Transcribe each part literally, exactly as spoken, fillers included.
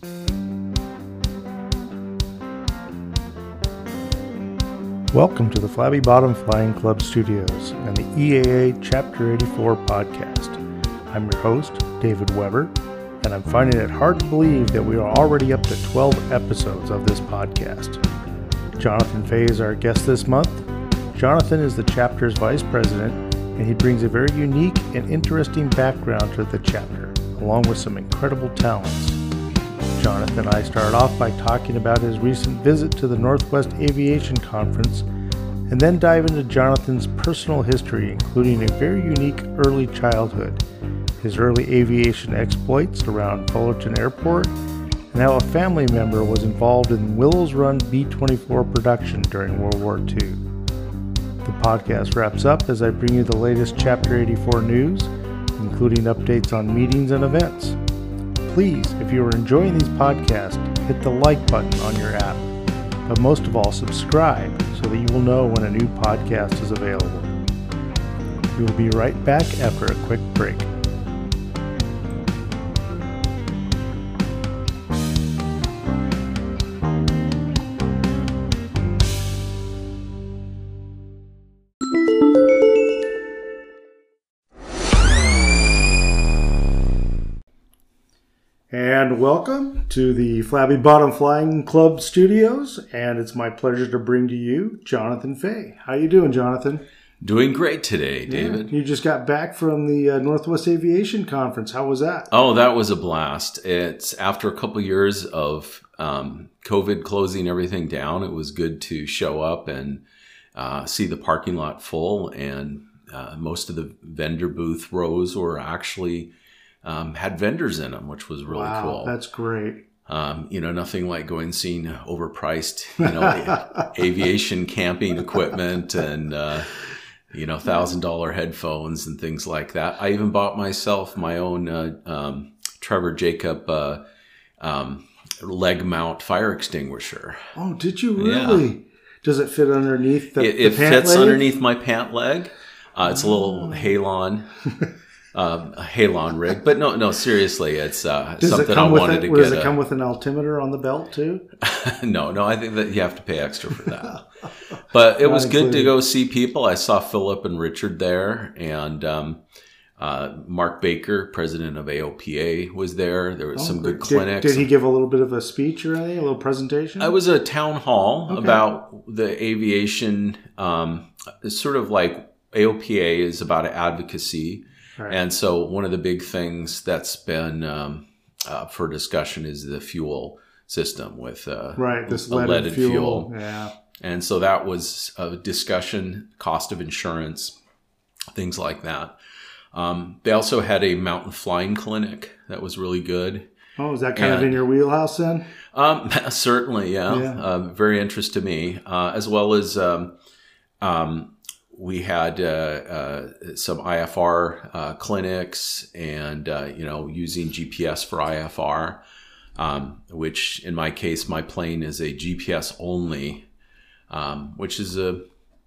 Welcome to the Flabby Bottom Flying Club Studios and the E A A Chapter eighty-four podcast. I'm your host, David Weber, and I'm finding it hard to believe that we are already up to twelve episodes of this podcast. Jonathan Fay is our guest this month. Jonathan is the chapter's vice president, and he brings a very unique and interesting background to the chapter, along with some incredible talents. Jonathan and I started off by talking about his recent visit to the Northwest Aviation Conference, and then dive into Jonathan's personal history, including a very unique early childhood, his early aviation exploits around Fullerton Airport, and how a family member was involved in Willows Run B twenty-four production during World War Two. The podcast wraps up as I bring you the latest Chapter eighty-four news, including updates on meetings and events. Please, if you are enjoying these podcasts, hit the like button on your app. But most of all, subscribe so that you will know when a new podcast is available. We will be right back after a quick break. And welcome to the Flabby Bottom Flying Club Studios, and it's my pleasure to bring to you Jonathan Fay. How you doing, Jonathan? Doing great today, David. Yeah, you just got back from the uh, Northwest Aviation Conference. How was that? Oh, that was a blast. It's after a couple years of um, COVID closing everything down, it was good to show up and uh, see the parking lot full, and uh, most of the vendor booth rows were actually Um, had vendors in them, which was really wow, cool. That's great. Um, you know, nothing like going and seeing overpriced, you know, aviation camping equipment and, uh, you know, thousand dollar headphones and things like that. I even bought myself my own uh, um, Trevor Jacob uh, um, leg mount fire extinguisher. Oh, did you really? Yeah. Does it fit underneath the, it, the it pant fits leg? underneath my pant leg. Uh, it's oh. a little halon. Um, a halon rig, but no, no, seriously, it's uh, something I wanted a, to get. Does it a, come with an altimeter on the belt too? no, no, I think that you have to pay extra for that. But it was good to go see people. I saw Philip and Richard there, and um, uh, Mark Baker, president of A O P A, was there. There was oh, some good did, clinics. Did he give a little bit of a speech or anything, a little presentation? It was a town hall okay. about the aviation. Um, it's sort of like A O P A is about advocacy. Right. And so one of the big things that's been um, uh, for discussion is the fuel system with uh, right, this leaded, leaded fuel. fuel. Yeah. And so that was a discussion, cost of insurance, things like that. Um, they also had a mountain flying clinic that was really good. Oh, is that kind and, of in your wheelhouse then? Um, certainly, yeah. yeah. Uh, very interest to me, uh, as well as um, um, we had uh, uh, some I F R uh, clinics and, uh, you know, using G P S for I F R, um, which in my case, my plane is a G P S only, um, which is a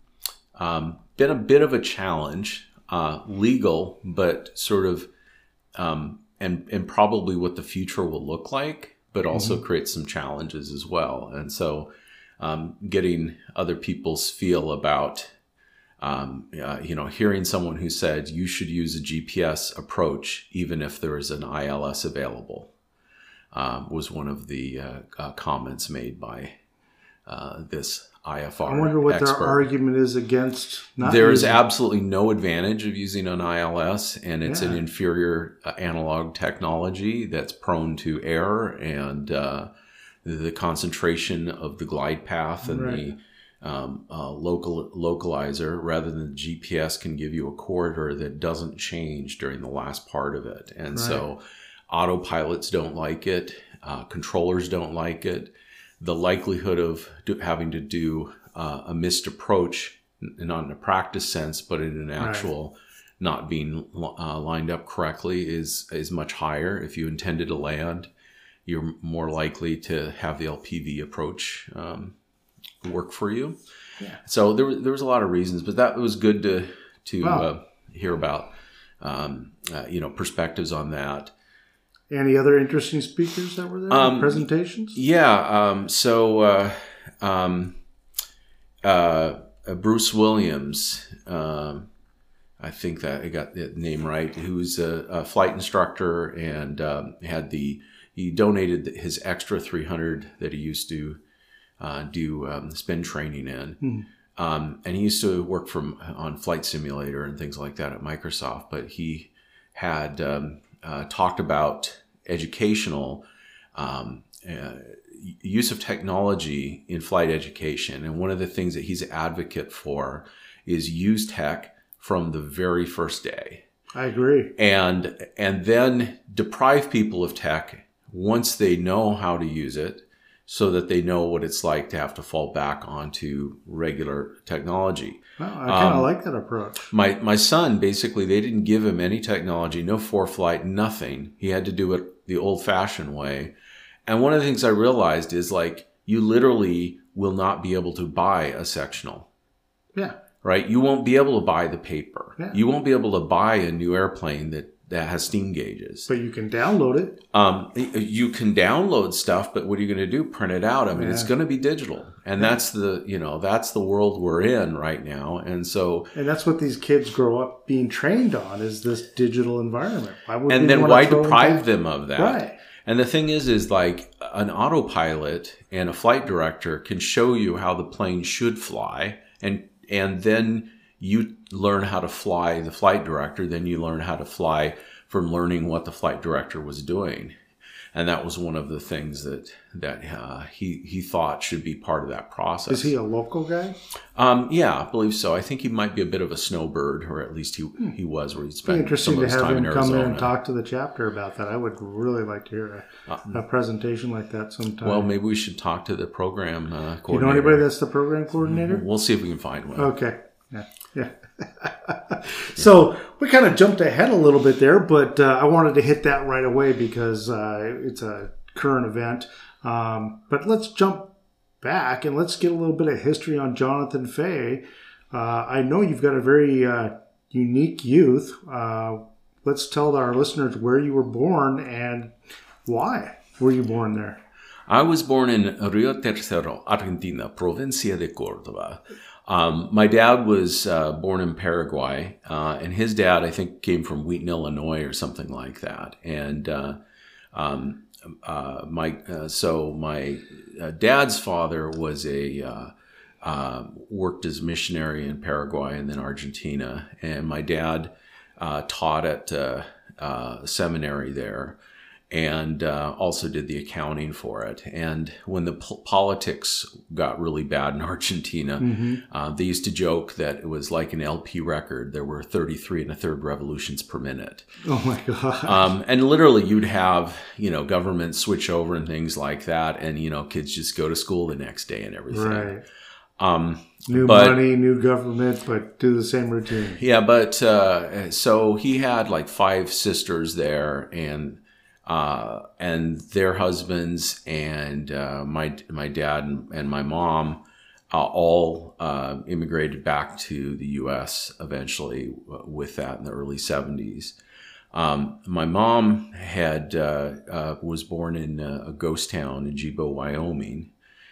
um, been a bit of a challenge, uh, legal, but sort of, um, and, and probably what the future will look like, but also mm-hmm. create some challenges as well. And so um, getting other people's feel about Um, uh, you know, hearing someone who said you should use a G P S approach even if there is an I L S available um, was one of the uh, uh, comments made by uh, this I F R I wonder what expert. their argument is against not There is using... absolutely no advantage of using an I L S, and it's yeah. an inferior uh, analog technology that's prone to error, and uh, the concentration of the glide path and right. the Um, uh, local localizer rather than the G P S can give you a corridor that doesn't change during the last part of it. And right. so autopilots don't like it. Uh, controllers don't like it. The likelihood of do, having to do uh, a missed approach, not in a practice sense, but in an actual right. not being uh, lined up correctly is, is much higher. If you intended to land, you're more likely to have the L P V approach um, work for you. Yeah. So there was there was a lot of reasons, but that was good to to wow. uh, hear about um, uh, you know perspectives on that. Any other interesting speakers that were there? Um, presentations? Yeah. Um, so uh, um, uh, Bruce Williams, um, I think that I got the name right, who's a, a flight instructor and um, had the he donated his extra three hundred that he used to uh, do um, spin training in. Hmm. Um, and he used to work from on Flight Simulator and things like that at Microsoft, but he had um, uh, talked about educational um, uh, use of technology in flight education. And one of the things that he's an advocate for is use tech from the very first day. I agree. And, and then deprive people of tech once they know how to use it, so that they know what it's like to have to fall back onto regular technology. Well, I kind of um, like that approach. My my son, basically, they didn't give him any technology, no ForeFlight, nothing. He had to do it the old-fashioned way. And one of the things I realized is, like, you literally will not be able to buy a sectional. Yeah. Right? You won't be able to buy the paper. Yeah. You won't be able to buy a new airplane that that has steam gauges. But you can download it. Um, you can download stuff, but what are you going to do? Print it out? I mean, yeah. It's going to be digital. And yeah. that's the, you know, that's the world we're in right now. And so... And that's what these kids grow up being trained on, is this digital environment. Why would and then why deprive them of that? Right. And the thing is, is like an autopilot and a flight director can show you how the plane should fly. And, and then you learn how to fly the flight director, then you learn how to fly from learning what the flight director was doing. And that was one of the things that that uh, he he thought should be part of that process. Is he a local guy? Um, yeah, I believe so. I think he might be a bit of a snowbird, or at least he hmm. he was, where he spent some of his time in Arizona. Interesting to have him come in and talk to the chapter about that. I would really like to hear a, uh, a presentation like that sometime. Well, maybe we should talk to the program uh, coordinator. You know anybody that's the program coordinator? We'll see if we can find one. Okay. Yeah. Yeah. So we kind of jumped ahead a little bit there, but uh, I wanted to hit that right away because uh, it's a current event. Um, but let's jump back and let's get a little bit of history on Jonathan Fay. Uh, I know you've got a very uh, unique youth. Uh, let's tell our listeners where you were born and why were you born there? I was born in Rio Tercero, Argentina, Provincia de Córdoba. Um, my dad was uh, born in Paraguay, uh, and his dad, I think, came from Wheaton, Illinois, or something like that. And uh, um, uh, my uh, so my uh, dad's father was a uh, uh, worked as missionary in Paraguay and then Argentina, and my dad uh, taught at uh, uh, a seminary there. And uh, also did the accounting for it. And when the po- politics got really bad in Argentina, mm-hmm. uh, they used to joke that it was like an L P record. There were thirty-three and a third revolutions per minute. Oh my God. Um, and literally you'd have, you know, government switch over and things like that. And, you know, kids just go to school the next day and everything. Right. Um, new but, money, new government, but do the same routine. Yeah. But uh, so he had like five sisters there, and Uh, and their husbands and uh, my my dad and, and my mom uh, all uh, immigrated back to the U S eventually with that in the early seventies. Um, my mom had uh, uh, was born in a ghost town in Jibo, Wyoming,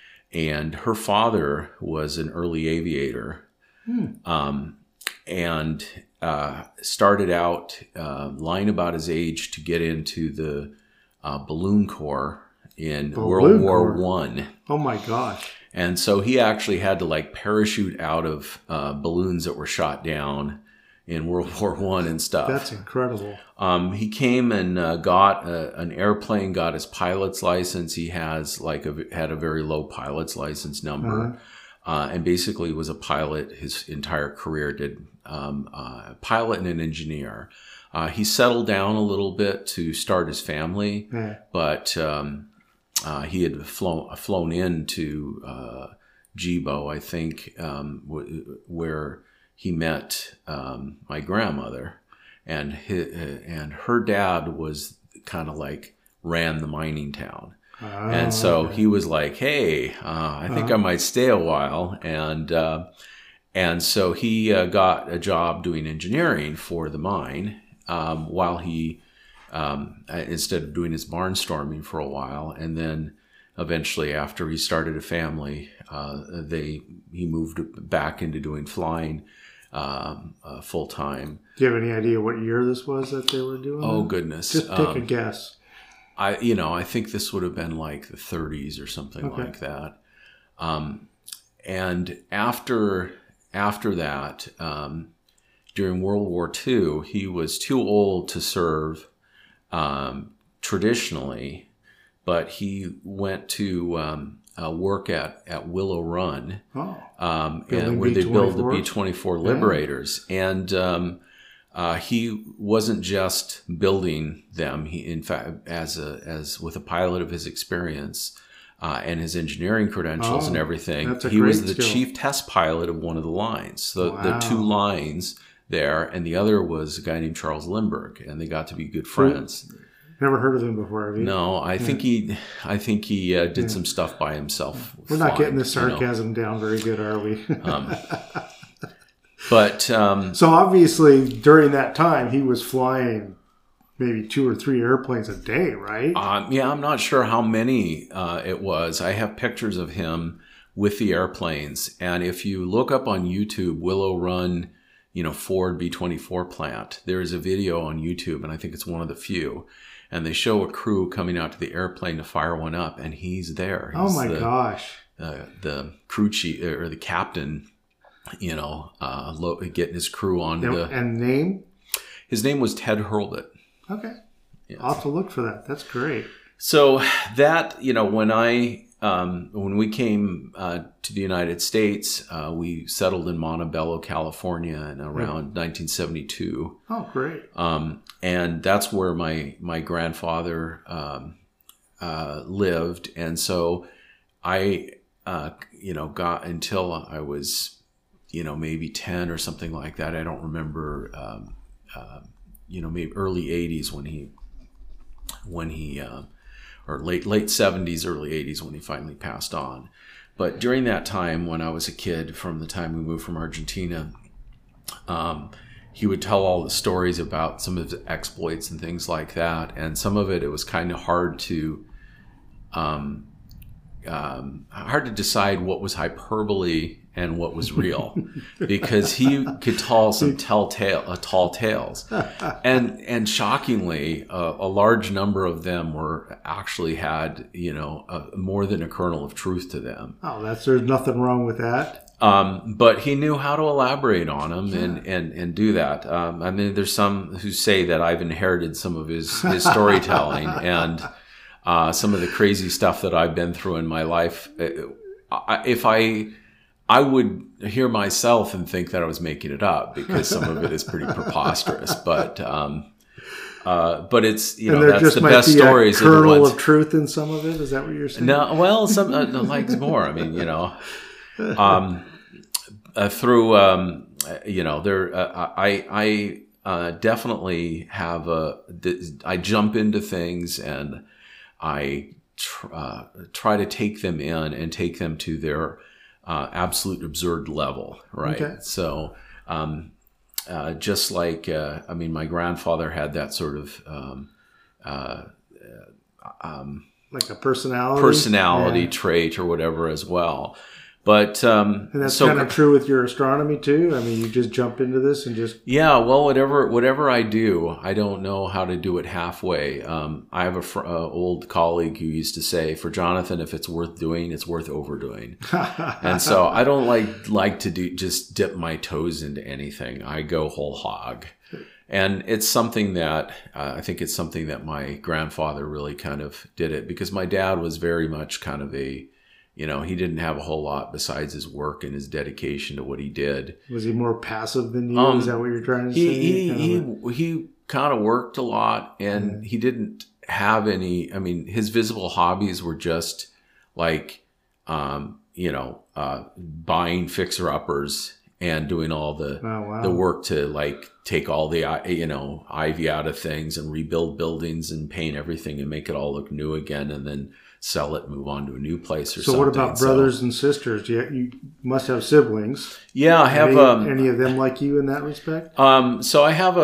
and her father was an early aviator. Hmm. Um, and uh, started out uh, lying about his age to get into the uh, balloon corps in balloon World War One. Oh my gosh! And so he actually had to like parachute out of uh, balloons that were shot down in World War One and stuff. That's incredible. Um, he came and uh, got a, an airplane, got his pilot's license. He has like a, had a very low pilot's license number. Uh-huh. Uh, and basically was a pilot his entire career, did um, uh, pilot and an engineer. Uh, he settled down a little bit to start his family, yeah. but um, uh, he had flown, flown into uh, Jibo, I think, um, w- where he met um, my grandmother. And, his, and her dad was kind of like ran the mining town. Oh, and so okay. he was like, hey, uh, I think uh-huh. I might stay a while. And uh, and so he uh, got a job doing engineering for the mine um, while he um, instead of doing his barnstorming for a while. And then eventually, after he started a family, uh, they he moved back into doing flying um, uh, full time. Do you have any idea what year this was that they were doing? Oh that? goodness! Just take um, a guess. I you know I think this would have been like the thirties or something okay. like that. Um, and after after that, um, during World War Two, he was too old to serve um, traditionally. But he went to um, uh, work at, at Willow Run, oh. um, and where they build the B twenty-four Liberators. Yeah. And um, uh, he wasn't just building them. He, in fact, as a as with a pilot of his experience uh, and his engineering credentials oh, and everything, he was the skill. chief test pilot of one of the lines. So wow. the two lines there, and the other was a guy named Charles Lindbergh, and they got to be good friends. Ooh. Never heard of him before, have you? No, I yeah. think he, I think he uh, did yeah. some stuff by himself. We're not flying, getting the sarcasm you know. down very good, are we? um, but um, so obviously, during that time, he was flying maybe two or three airplanes a day, right? Um, yeah, I'm not sure how many uh, it was. I have pictures of him with the airplanes, and if you look up on YouTube, Willow Run, you know, Ford B twenty-four plant, there is a video on YouTube, and I think it's one of the few. And they show a crew coming out to the airplane to fire one up, and he's there. He's oh my the, gosh! Uh, the crew chief or the captain, you know, uh, lo- getting his crew on and, the and name. His name was Ted Hurlbut. Okay, yeah. I'll have to look for that. That's great. So that you know, when I um, when we came uh, to the United States, uh, we settled in Montebello, California, in around yeah. nineteen seventy-two. Oh, great! Um, and that's where my my grandfather um, uh, lived, and so I, uh, you know, got until I was, you know, maybe ten or something like that. I don't remember, um, uh, you know, maybe early eighties when he, when he, uh, or late late seventies, early eighties when he finally passed on. But during that time, when I was a kid, from the time we moved from Argentina, um, he would tell all the stories about some of his exploits and things like that. And some of it, it was kind of hard to, um, um, hard to decide what was hyperbole and what was real, because he could tell some telltale, uh, tall tales, and and shockingly, uh, a large number of them were actually had you know uh, more than a kernel of truth to them. Oh, that's there's nothing wrong with that. Um, but he knew how to elaborate on them and, and, and do that. Um, I mean, there's some who say that I've inherited some of his, his storytelling and uh, some of the crazy stuff that I've been through in my life. If I, I would hear myself and think that I was making it up, because some of it is pretty preposterous. But um, uh, but it's you and know that's just the might best be stories. A kernel are the ones, of truth in some of it. Is that what you're saying? No, well, some uh, like more. I mean, you know. Um, uh, through, um, you know, there, uh, I, I, uh, definitely have a, I jump into things and I, tr- uh, try to take them in and take them to their, uh, absolute absurd level. Right. Okay. So, um, uh, just like, uh, I mean, my grandfather had that sort of, um, uh, um, like a personality, personality yeah. trait or whatever as well. But um, and that's so, kind of true with your astronomy too. I mean, you just jump into this and just yeah. Well, whatever whatever I do, I don't know how to do it halfway. Um, I have a fr- uh, old colleague who used to say, "For Jonathan, if it's worth doing, it's worth overdoing." And so I don't like like to do just dip my toes into anything. I go whole hog, and it's something that uh, I think it's something that my grandfather really kind of did it, because my dad was very much kind of a You know, he didn't have a whole lot besides his work and his dedication to what he did. Was he more passive than you? Um, Is that what you're trying to he, say? He kind he, of he, he kind of worked a lot, and yeah. he didn't have any. I mean, his visible hobbies were just like, um, you know, uh, buying fixer-uppers and doing all the oh, wow. the work to like take all the you know ivy out of things and rebuild buildings and paint everything and make it all look new again, and then sell it, move on to a new place or so something. So what about brothers so, and sisters? You, you must have siblings. Yeah, I have. Any, Um, any of them like you in that respect? Um, so I have a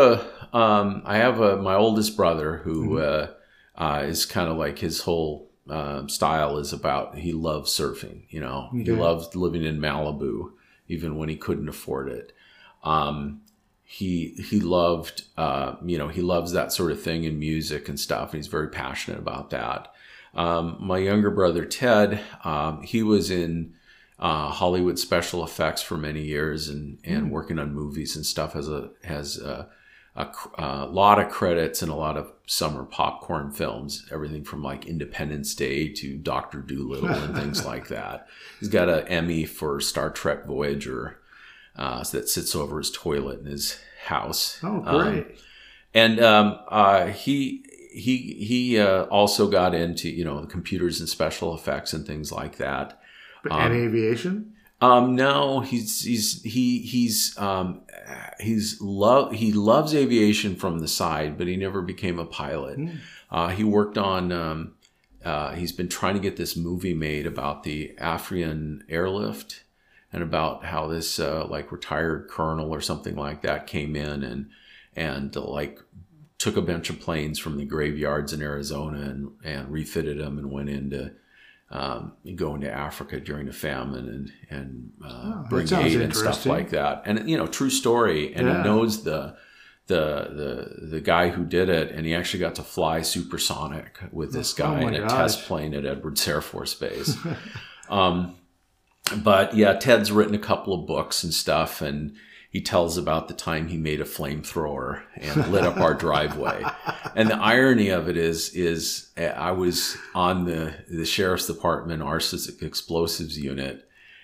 um, I have a, my oldest brother who Mm-hmm. uh, uh, is kind of like his whole uh, style is about, he loves surfing, you know, Okay. he loves living in Malibu, even when he couldn't afford it. Um, he, he loved, uh, you know, he loves that sort of thing in music and stuff. And he's very passionate about that. Um, my younger brother, Ted, um, he was in uh, Hollywood special effects for many years and, and Mm. working on movies and stuff, has a, has a, a, a lot of credits and a lot of summer popcorn films, everything from like Independence Day to Doctor Dolittle and things like that. He's got an Emmy for Star Trek Voyager uh, that sits over his toilet in his house. Oh, great. Um, and um, uh, he he he uh, also got into, you know, the computers and special effects and things like that. But Um, and aviation? Um, no, he's he's he he's um, he's love he loves aviation from the side, but he never became a pilot. Mm. Uh, he worked on. Um, uh, he's been trying to get this movie made about the Afrin airlift and about how this uh, like retired colonel or something like that came in and and uh, like took a bunch of planes from the graveyards in Arizona and and refitted them and went into um, go into Africa during a famine and and uh, Oh, that bring sounds aid and stuff interesting. like that. And you know, true story. And Yeah. he knows the the the the guy who did it, and he actually got to fly supersonic with this Oh guy my in a gosh. test plane at Edwards Air Force Base. um, but yeah, Ted's written a couple of books and stuff, and he tells about the time he made a flamethrower and lit up our driveway. And the irony of it is, is I was on the, the sheriff's department arsonic explosives unit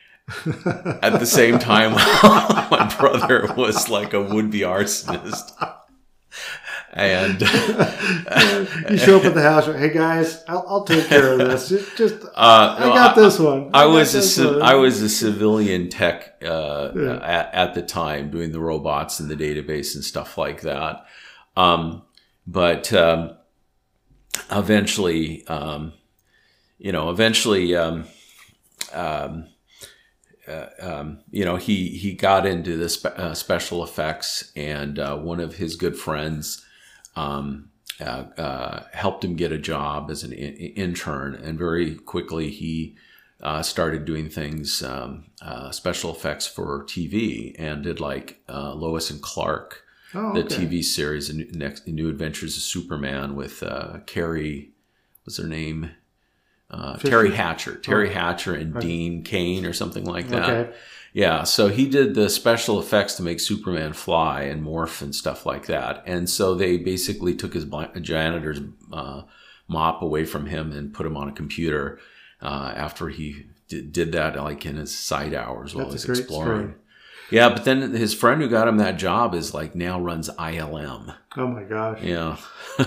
at the same time my brother was like a would-be arsonist. And You show up at the house. Hey guys, I'll, I'll take care of this. Just, just Uh, I no, got this one. I got was a this ci- one. I was a civilian tech uh, Yeah. at, at the time, doing the robots and the database and stuff like that. Um, but um, eventually, um, you know, eventually, um, um, uh, um, you know, he he got into the spe- uh, special effects, and uh, one of his good friends um, uh, uh, helped him get a job as an in- intern, and very quickly he uh, started doing things, um, uh, special effects for T V, and did like uh, Lois and Clark, Oh, the okay. T V series, and next New Adventures of Superman with uh, Carrie, what's her name? Uh, Fisher? Terry Hatcher, Terry Oh. Hatcher, and Okay. Dean Cain or something like that. Okay. Yeah, so he did the special effects to make Superman fly and morph and stuff like that. And so they basically took his bl- janitor's uh, mop away from him and put him on a computer uh, after he did, did that, like in his side hours while That's he was a great exploring. story. Yeah, but then his friend who got him that job is like now runs I L M. Oh my gosh. Yeah.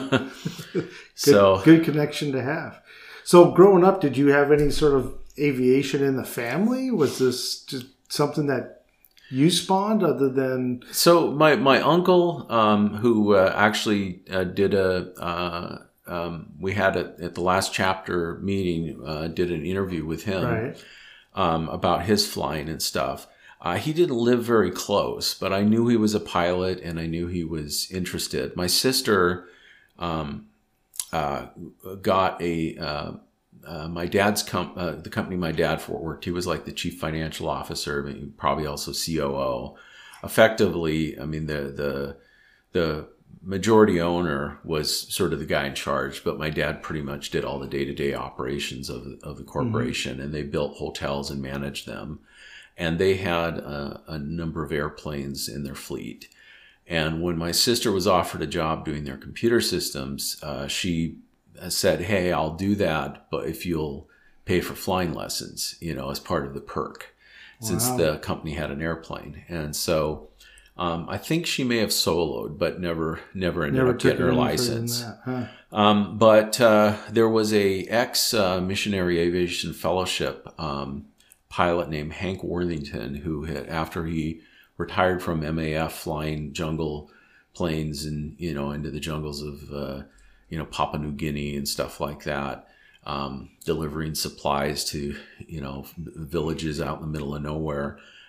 Good, so good connection to have. So growing up, did you have any sort of aviation in the family? Was this just something that you spawned other than... So my my uncle, um, who uh, actually uh, did a, uh, um, we had a, at the last chapter meeting, uh, did an interview with him Right. um, about his flying and stuff. Uh, he didn't live very close, but I knew he was a pilot and I knew he was interested. My sister um, uh, got a. Uh, Uh, my dad's com- uh, the company my dad for worked. He was like the chief financial officer, but probably also C O O. Effectively, I mean the the the majority owner was sort of the guy in charge, but my dad pretty much did all the day to day operations of of the corporation, mm-hmm. and they built hotels and managed them, and they had a, a number of airplanes in their fleet. And when my sister was offered a job doing their computer systems, uh, she said, "Hey, I'll do that, but if you'll pay for flying lessons, you know, as part of the perk," since Wow. the company had an airplane. And so um, I think she may have soloed, but never, never ended Never up took getting her it any further license. than that, huh? Um, but uh, there was a ex uh, missionary aviation fellowship um, pilot named Hank Worthington, who had, after he retired from M A F flying jungle planes and, you know, into the jungles of, uh, you know, Papua New Guinea and stuff like that, um, delivering supplies to, you know, villages out in the middle of nowhere.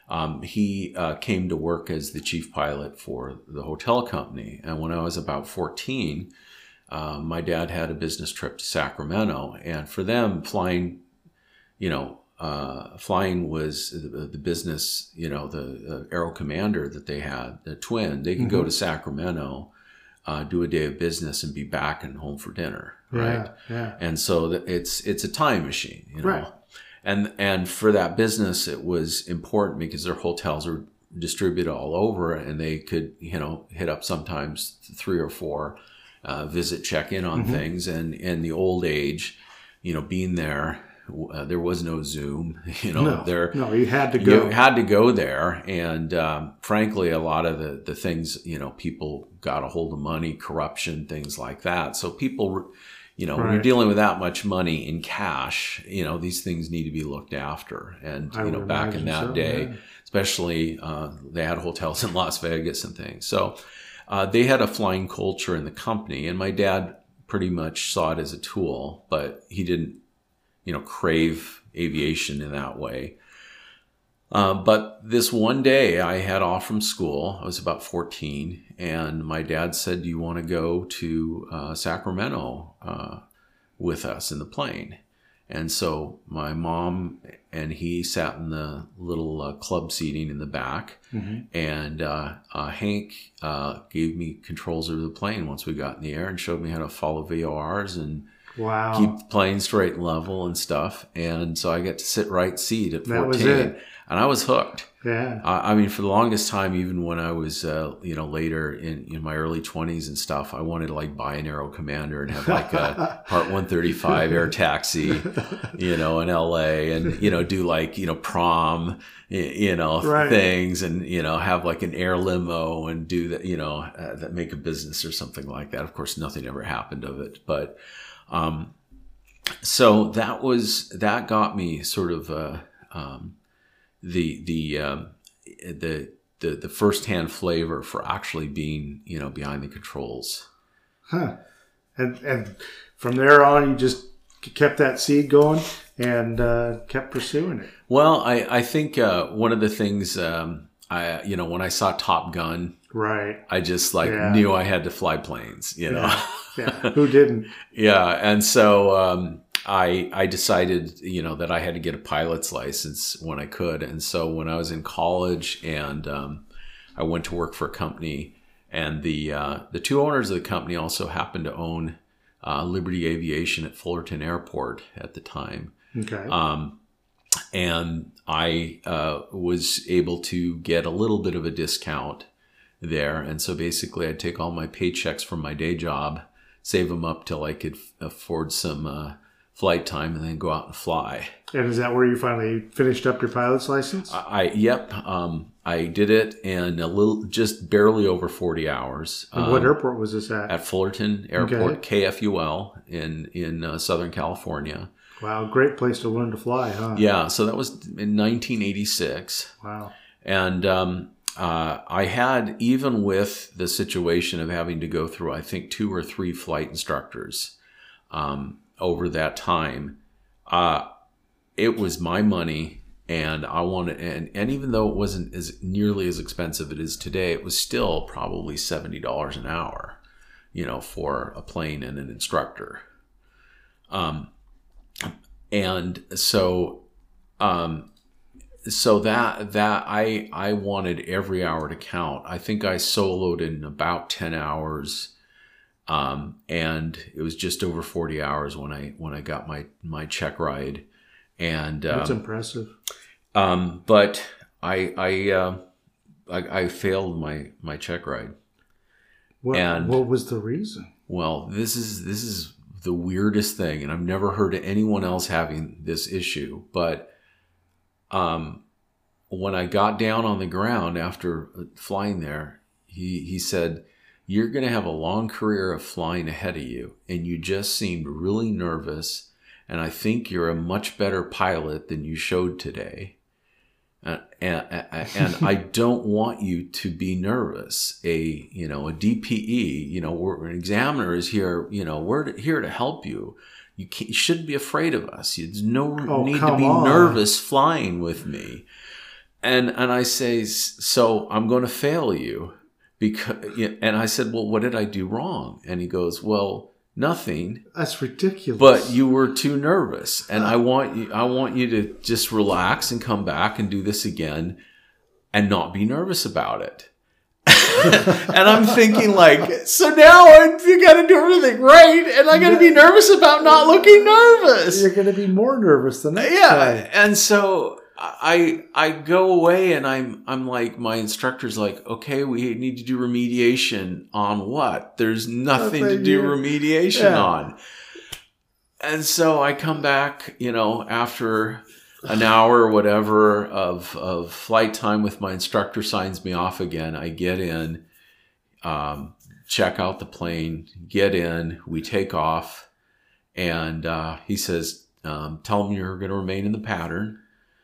um, he uh, came to work as the chief pilot for the hotel company. And when I was about fourteen, uh, my dad had a business trip to Sacramento. And for them, flying, you know, uh, flying was the, the business, you know, the uh, Aero Commander that they had, the twin. They could mm-hmm. go to Sacramento, uh, do a day of business, and be back and home for dinner. Right. Yeah, yeah. And so it's it's a time machine, you know. Right. And and for that business, it was important because their hotels are distributed all over, and they could, you know, hit up sometimes three or four, uh, visit, check in on mm-hmm. things. And in the old age, you know, being there, uh, there was no Zoom. You know, no, there no, you had to go. You had to go there, and um, frankly, a lot of the the things, you know, people got a hold of money, corruption, things like that. So people. You know, right. when you're dealing with that much money in cash, you know, these things need to be looked after. And, I you know, back in that so, day, yeah. especially, uh, they had hotels in Las Vegas and things. So uh, they had a flying culture in the company. And my dad pretty much saw it as a tool, but he didn't, you know, crave aviation in that way. Uh, but this one day I had off from school. I was about fourteen, and my dad said, "Do you want to go to uh, Sacramento uh, with us in the plane?" And so my mom and he sat in the little uh, club seating in the back, mm-hmm. and uh, uh, Hank uh, gave me controls over the plane once we got in the air and showed me how to follow V O Rs and wow. keep the plane straight and level and stuff. And so I got to sit right seat at fourteen. That was it. And I was hooked. Yeah. I, I mean, for the longest time, even when I was, uh, you know, later in, in my early twenties and stuff, I wanted to like buy an Aero Commander and have like a Part one thirty-five air taxi, you know, in L A, and, you know, do like, you know, prom, you know, right. things, and, you know, have like an air limo and do that, you know, uh, that make a business or something like that. Of course, nothing ever happened of it. But um, so that was, that got me sort of, uh, um, the the um, the the the firsthand flavor for actually being, you know, behind the controls. Huh. And and from there on, you just kept that seed going and uh, kept pursuing it. Well, I I think uh, one of the things um, I you know when I saw Top Gun, right, I just like yeah. knew I had to fly planes. You know, yeah. yeah. Who didn't? Yeah, and so. Um, I I decided, you know, that I had to get a pilot's license when I could. And so when I was in college and um, I went to work for a company, and the uh, the two owners of the company also happened to own uh, Liberty Aviation at Fullerton Airport at the time. Okay. Um, and I uh, was able to get a little bit of a discount there. And so basically I'd take all my paychecks from my day job, save them up till I could f- afford some uh, flight time, and then go out and fly. And is that where you finally finished up your pilot's license? I, I yep, um, I did it in a little, just barely over forty hours. And um, what airport was this at? At Fullerton Airport, okay. K F U L in in uh, Southern California. Wow, great place to learn to fly, huh? Yeah, so that was in nineteen eighty-six. Wow. And um, uh, I had, even with the situation of having to go through, I think, two or three flight instructors. Um, over that time, uh, it was my money, and I wanted, and, and even though it wasn't as nearly as expensive as it is today, it was still probably seventy dollars an hour, you know, for a plane and an instructor. Um, and so, um, so that, that I, I wanted every hour to count. I think I soloed in about ten hours. Um, and it was just over forty hours when I, when I got my, my check ride. And, um, that's impressive. Um, but I, I, uh, I, I failed my, my check ride. What, and what was the reason? Well, this is, this is the weirdest thing. And I've never heard of anyone else having this issue, but, um, when I got down on the ground after flying there, he, he said, "You're going to have a long career of flying ahead of you, and you just seemed really nervous, and I think you're a much better pilot than you showed today. Uh, and, and I don't want you to be nervous. A, you know, a D P E, you know, we're, an examiner is here, you know, we're to, here to help you. You, can't, you shouldn't be afraid of us. There's no oh, need to be on. nervous flying with me." And and I say, so I'm going to fail you because. And I said, well, what did I do wrong? And he goes, well, nothing. That's ridiculous. But you were too nervous, and I want you. I want you to just relax and come back and do this again, and not be nervous about it. And I'm thinking, like, so now you got to do everything right, and I got to be nervous about not looking nervous. You're going to be more nervous than that. Yeah, time. And so. I I go away and I'm I'm like, my instructor's like, okay, we need to do remediation on what? There's nothing to do remediation yeah. on. And so I come back, you know, after an hour or whatever of of flight time with my instructor signs me off again. I get in, um, check out the plane, get in, we take off, and uh, he says, um, tell him you're going to remain in the pattern.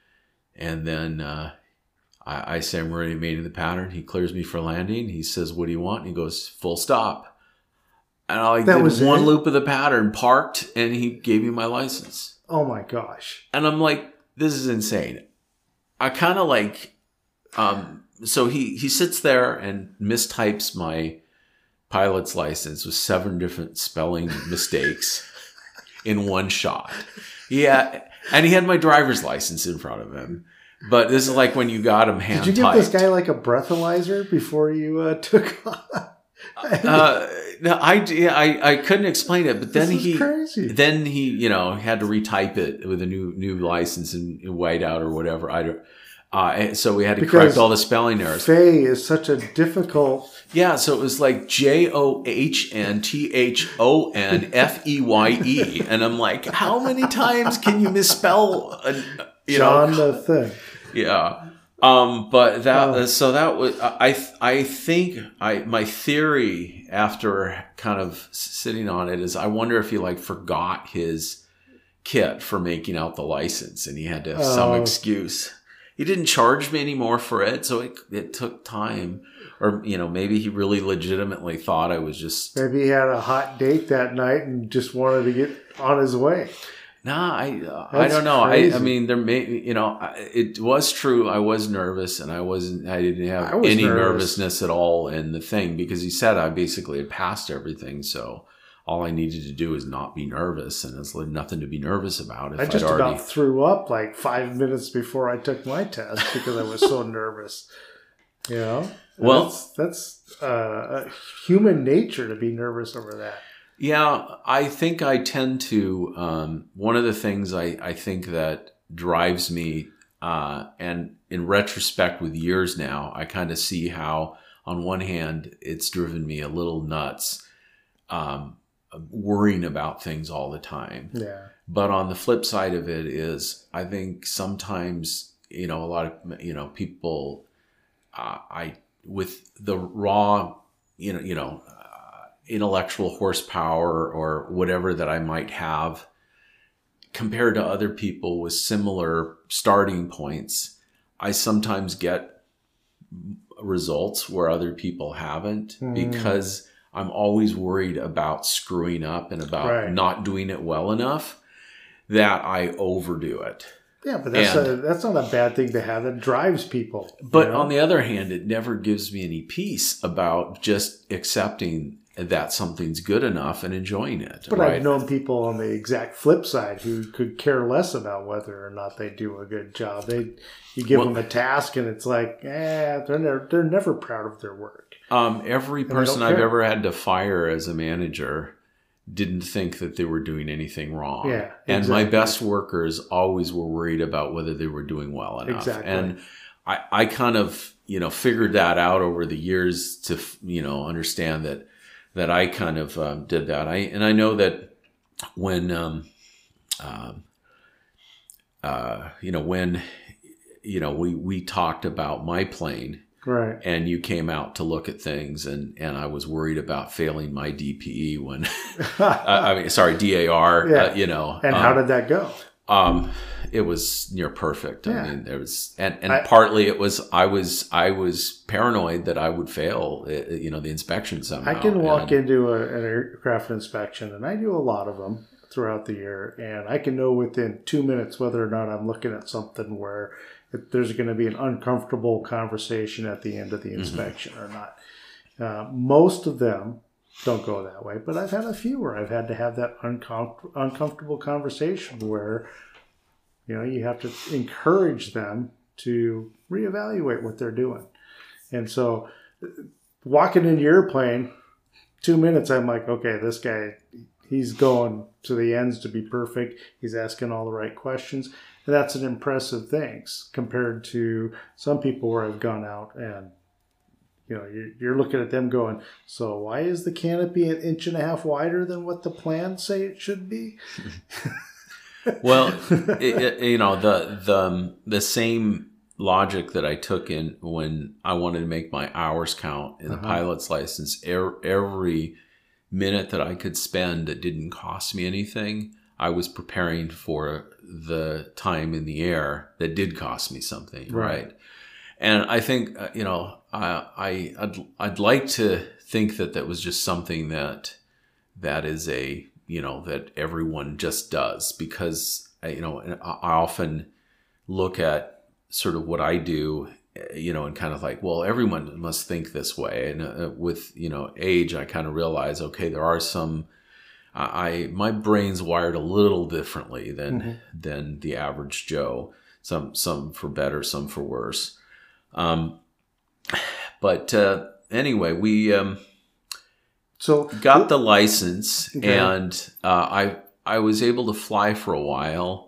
And then uh, I, I say, I'm ready to remain in the pattern. He clears me for landing. He says, what do you want? And he goes, full stop. And I like, did one it? loop of the pattern, parked, and he gave me my license. Oh, my gosh. And I'm like, this is insane. I kind of like, um, so he, he sits there and mistypes my pilot's license with seven different spelling mistakes in one shot. Yeah. And he had my driver's license in front of him. But this is like when you got him hand Did you give typed. this guy like a breathalyzer before you uh, took off? uh, no, I, yeah, I I couldn't explain it. But then this he crazy. then he you know had to retype it with a new new license in, in whiteout or whatever. I don't. Uh, so we had to because correct all the spelling errors. Fay is such a difficult. Yeah, so it was like J O H N T H O N F E Y E. And I'm like, how many times can you misspell a, you John know? the thing. Yeah. Um, but that, Oh. so that was, I, I think I, my theory after kind of sitting on it is I wonder if he like forgot his kit for making out the license and he had to have some Oh. excuse. He didn't charge me anymore for it, so it it took time. Or, you know, maybe he really legitimately thought I was just... Maybe he had a hot date that night and just wanted to get on his way. Nah, I uh, I don't know. I, I mean, there may, you know, it was true. I was nervous, and I wasn't. I didn't have I was any nervous. nervousness at all in the thing because he said I basically had passed everything. So all I needed to do is not be nervous, and there's nothing to be nervous about. If I just I'd already... about threw up like five minutes before I took my test because I was so nervous. You know, and well, that's, that's uh, human nature to be nervous over that. Yeah, I think I tend to, um, one of the things I, I think that drives me, uh, and in retrospect with years now, I kind of see how on one hand, it's driven me a little nuts, um, worrying about things all the time. Yeah. But on the flip side of it is, I think sometimes, you know, a lot of, you know, people, uh, I, with the raw, you know, you know, intellectual horsepower or whatever that I might have compared to other people with similar starting points, I sometimes get results where other people haven't mm. because I'm always worried about screwing up and about right. not doing it well enough that I overdo it. Yeah, but that's and, a, that's not a bad thing to have. That drives people. But you know? On the other hand, it never gives me any peace about just accepting that something's good enough and enjoying it. But right? I've known people on the exact flip side who could care less about whether or not they do a good job. They, you give well, them a task and it's like, eh, they're never, they're never proud of their work. Um, every person I've ever had to fire as a manager didn't think that they were doing anything wrong. Yeah, and exactly. my best workers always were worried about whether they were doing well enough. Exactly. And I, I kind of, you know, figured that out over the years to, you know, understand that that I kind of um, did that. I and I know that when, um, um, uh, you know, when, you know, we, we talked about my plane, right? And you came out to look at things, and, and I was worried about failing my D P E when, uh, I mean, sorry, D A R. Yeah. Uh, you know, and um, how did that go? Um, it was near perfect. Yeah. I mean, there was, and, and I, partly it was, I was, I was paranoid that I would fail, you know, the inspection somehow. I can walk and, into a, an aircraft inspection, and I do a lot of them throughout the year, and I can know within two minutes whether or not I'm looking at something where there's going to be an uncomfortable conversation at the end of the inspection mm-hmm. or not. Uh, most of them don't go that way, but I've had a few where I've had to have that uncom- uncomfortable conversation where, you know, you have to encourage them to reevaluate what they're doing. And so walking into your plane, two minutes, I'm like, okay, this guy, he's going to the ends to be perfect. He's asking all the right questions. And that's an impressive thing compared to some people where I've gone out and, you know, you're, you're looking at them going, so why is the canopy an inch and a half wider than what the plans say it should be? Well, it, it, you know, the, the, the same logic that I took in when I wanted to make my hours count in the uh-huh. pilot's license, er, every minute that I could spend that didn't cost me anything, I was preparing for the time in the air that did cost me something, right? right? And I think, uh, you know, I, I, I'd, I'd like to think that that was just something that, that is a, you know, that everyone just does, because, you know, I often look at sort of what I do, you know, and kind of like, well, everyone must think this way. And uh, with, you know, age, I kind of realize, okay, there are some, I, my brain's wired a little differently than, mm-hmm. than the average Joe, some, some for better, some for worse. Um, but, uh, anyway, we, um, so got the license okay. and, uh, I, I was able to fly for a while.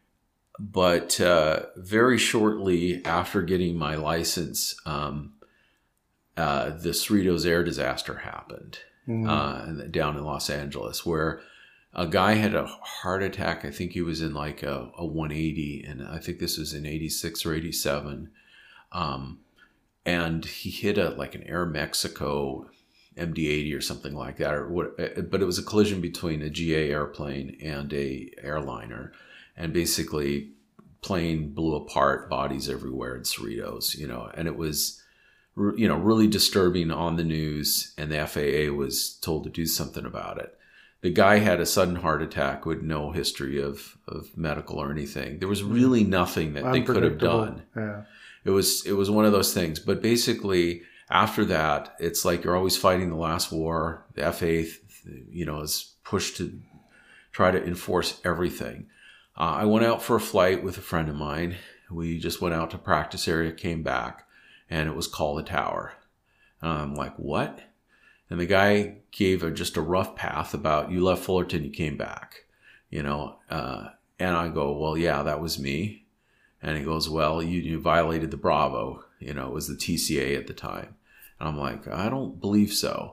But uh, very shortly after getting my license, um, uh, the Cerritos air disaster happened mm. uh, down in Los Angeles, where a guy had a heart attack. I think he was in like a, a one eighty, and I think this was in eighty-six or eighty-seven. Um, and he hit a like an Air Mexico M D eighty or something like that, or what? But it was a collision between a G A airplane and a airliner. And basically, plane blew apart, bodies everywhere in Cerritos, you know, and it was, you know, really disturbing on the news, and the F A A was told to do something about it. The guy had a sudden heart attack with no history of, of medical or anything. There was really nothing that they could have done. Yeah. It was, it was one of those things. But basically, after that, it's like you're always fighting the last war. The F A A, you know, is pushed to try to enforce everything. Uh, I went out for a flight with a friend of mine. We just went out to practice area, came back, and it was call the tower. And I'm like, what? And the guy gave a, just a rough path about, you left Fullerton, you came back, you know. Uh, and I go, well, yeah, that was me. And he goes, well, you, you violated the Bravo. You know, it was the T C A at the time. And I'm like, I don't believe so.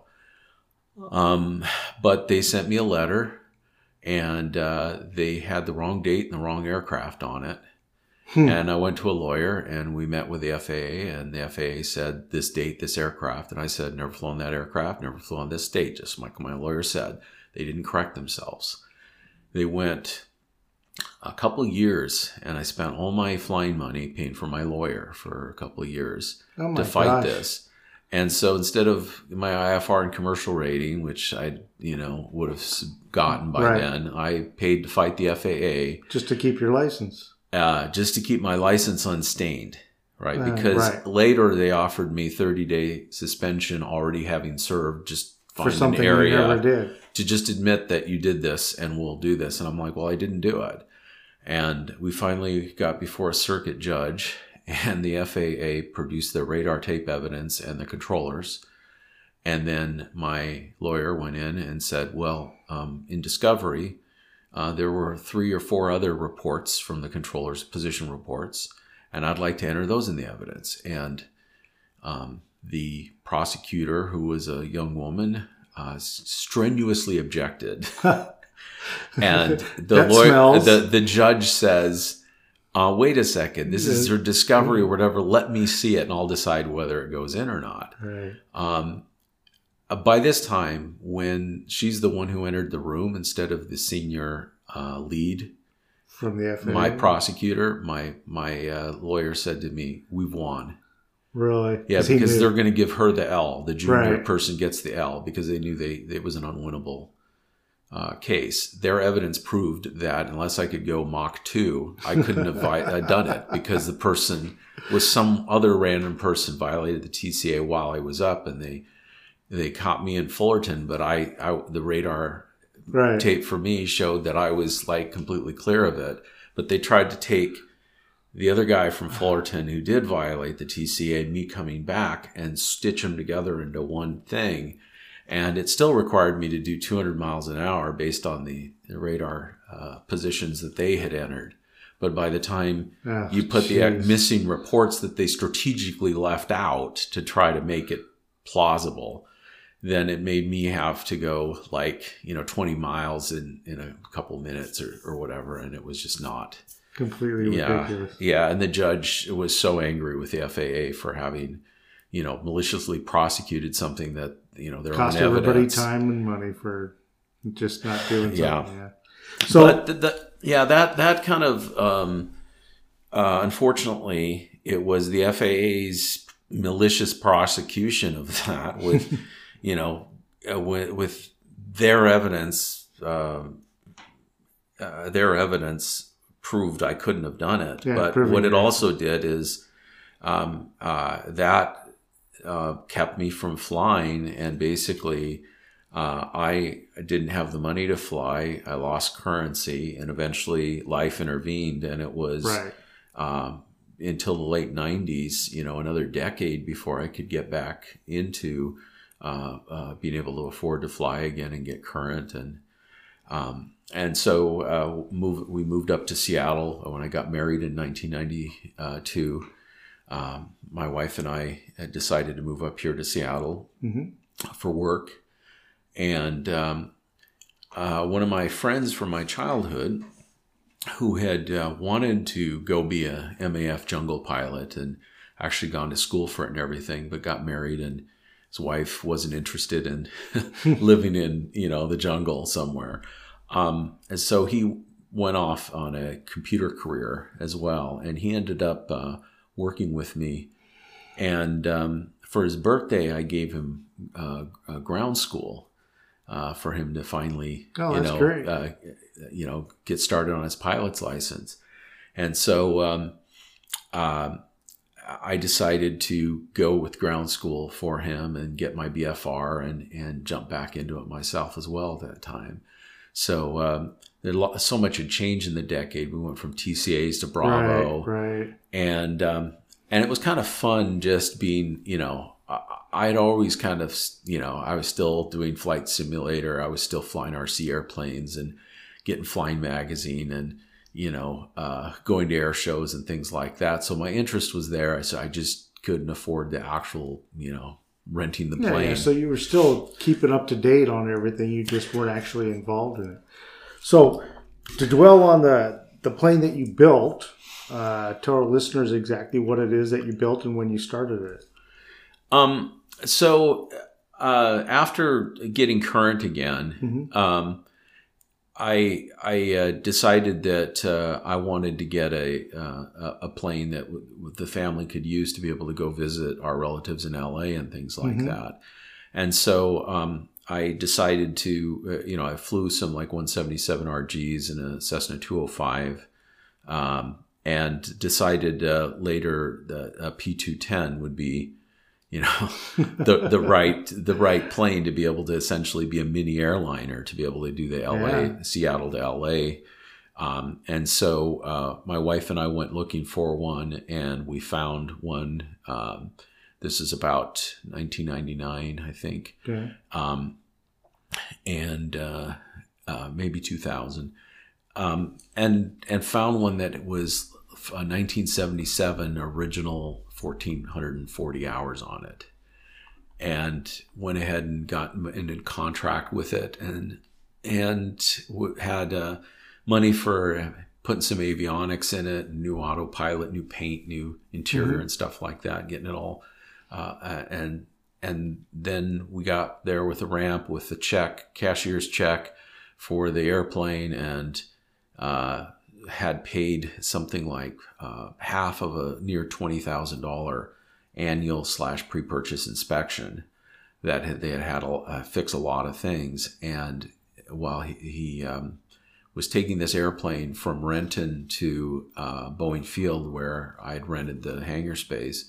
Um, but they sent me a letter. And uh, they had the wrong date and the wrong aircraft on it. Hmm. And I went to a lawyer, and we met with the F A A, and the F A A said, this date, this aircraft. And I said, never flown that aircraft, never flew on this date, just like my lawyer said. They didn't correct themselves. They went a couple of years, and I spent all my flying money paying for my lawyer for a couple of years oh my to fight gosh. this. And so instead of my I F R and commercial rating, which I, you know, would have gotten by right. then, I paid to fight the F A A. Just to keep your license. Uh, just to keep my license unstained, right? Uh, because right. later they offered me thirty-day suspension already having served, just find for something an area you never did. To just admit that you did this and we'll do this. And I'm like, well, I didn't do it. And we finally got before a circuit judge, and the F A A produced their radar tape evidence and the controllers. And then my lawyer went in and said, well, um, in discovery, uh, there were three or four other reports from the controllers, position reports, and I'd like to enter those in the evidence. And um, the prosecutor, who was a young woman, uh, strenuously objected. And the lawyer, the, the judge says, Uh, wait a second, this is her discovery or whatever. Let me see it and I'll decide whether it goes in or not. Right. Um, by this time, when she's the one who entered the room instead of the senior uh, lead from the F A A, my prosecutor, my my uh, lawyer said to me, we've won. Really? Yeah, because they're going to give her the L. The junior right. person gets the L because they knew they it was an unwinnable uh, case. Their evidence proved that unless I could go Mach two, I couldn't have vi- uh, done it because the person was some other random person violated the T C A while I was up, and they they caught me in Fullerton. But I, I the radar right. tape for me showed that I was like completely clear of it. But they tried to take the other guy from Fullerton who did violate the T C A and me coming back and stitch them together into one thing. And it still required me to do two hundred miles an hour based on the, the radar uh, positions that they had entered. But by the time oh, you put geez. the missing reports that they strategically left out to try to make it plausible, then it made me have to go like, you know, twenty miles in, in a couple minutes or, or whatever. And it was just not completely yeah, ridiculous. Yeah. And the judge was so angry with the F A A for having, you know, maliciously prosecuted something that, you know, their cost own evidence. everybody time and money for just not doing something. Yeah. yeah. So, but the, the, yeah, that, that kind of, um, uh, unfortunately, it was the F A A's malicious prosecution of that with, you know, uh, with, with their evidence, uh, uh, their evidence proved I couldn't have done it. Yeah, but what it also did is, um, uh, that, uh, kept me from flying, and basically, Uh, I didn't have the money to fly. I lost currency, and eventually life intervened. And it was right. um, until the late nineties, you know, another decade before I could get back into uh, uh, being able to afford to fly again and get current. And um, and so uh, move, we moved up to Seattle when I got married in nineteen ninety-two. Um, my wife and I had decided to move up here to Seattle mm-hmm. for work. And um, uh, one of my friends from my childhood who had uh, wanted to go be a M A F jungle pilot and actually gone to school for it and everything, but got married, and his wife wasn't interested in living in, you know, the jungle somewhere. Um, and so he went off on a computer career as well. And he ended up uh, working with me. And um, for his birthday, I gave him uh, a ground school. Uh, for him to finally, oh, you that's know, great. Uh, you know, get started on his pilot's license. And so um, uh, I decided to go with ground school for him and get my B F R and, and jump back into it myself as well at that time. So um, there, so much had changed in the decade. We went from T C As to Bravo. Right, right. And, um, and it was kind of fun just being, you know, I'd always kind of, you know, I was still doing Flight Simulator. I was still flying R C airplanes and getting Flying Magazine and, you know, uh, going to air shows and things like that. So my interest was there. So I just couldn't afford the actual, you know, renting the yeah, plane. Yeah, so you were still keeping up to date on everything. You just weren't actually involved in it. So to dwell on the, the plane that you built, uh, tell our listeners exactly what it is that you built and when you started it. Um, so, uh, after getting current again, mm-hmm. um, I, I, uh, decided that, uh, I wanted to get a, uh, a plane that w- the family could use to be able to go visit our relatives in L A and things like mm-hmm. that. And so, um, I decided to, uh, you know, I flew some like one seventy-seven R Gs and a Cessna two oh five, um, and decided, uh, later that a P two ten would be, you know, the the right the right plane to be able to essentially be a mini airliner to be able to do the L A yeah. Seattle to L A, um, and so uh, my wife and I went looking for one, and we found one. Um, this is about nineteen ninety-nine, I think, okay. um, and uh, uh, maybe two thousand, um, and and found one that was a nineteen seventy-seven original. fourteen forty hours on it, and went ahead and got in contract with it, and and had uh, money for putting some avionics in it, new autopilot, new paint, new interior, mm-hmm. and stuff like that, getting it all, uh, and and then we got there with a ramp with the check, cashier's check for the airplane, and uh, had paid something like uh, half of a near twenty thousand dollars annual slash pre-purchase inspection that had, they had had to uh, fix a lot of things. And while he, he um, was taking this airplane from Renton to uh, Boeing Field, where I had rented the hangar space,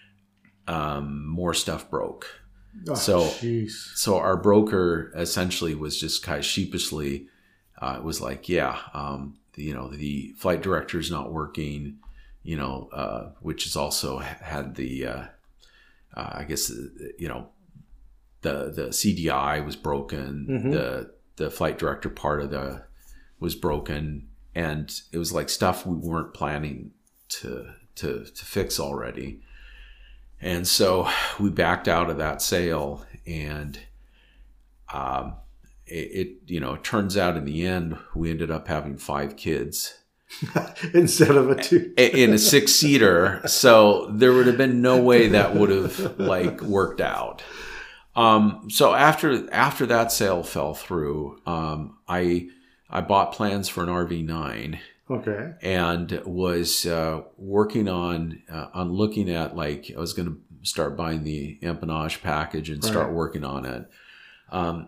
um, more stuff broke. Oh, so, geez. so our broker essentially was just kind of sheepishly, uh, was like, yeah, um, the, you know, the flight director is not working, you know, uh, which is also had the, uh, uh, I guess, you know, the, the C D I was broken. Mm-hmm. The, the flight director part of the, was broken, and it was like stuff we weren't planning to, to, to fix already. And so we backed out of that sale, and, um, it, it, you know, it turns out in the end, we ended up having five kids instead of a two in a six seater. So there would have been no way that would have like worked out. Um, so after, after that sale fell through, um, I, I bought plans for an R V nine. Okay. And was uh, working on, uh, on looking at, like, I was going to start buying the empennage package and start right. working on it. Um,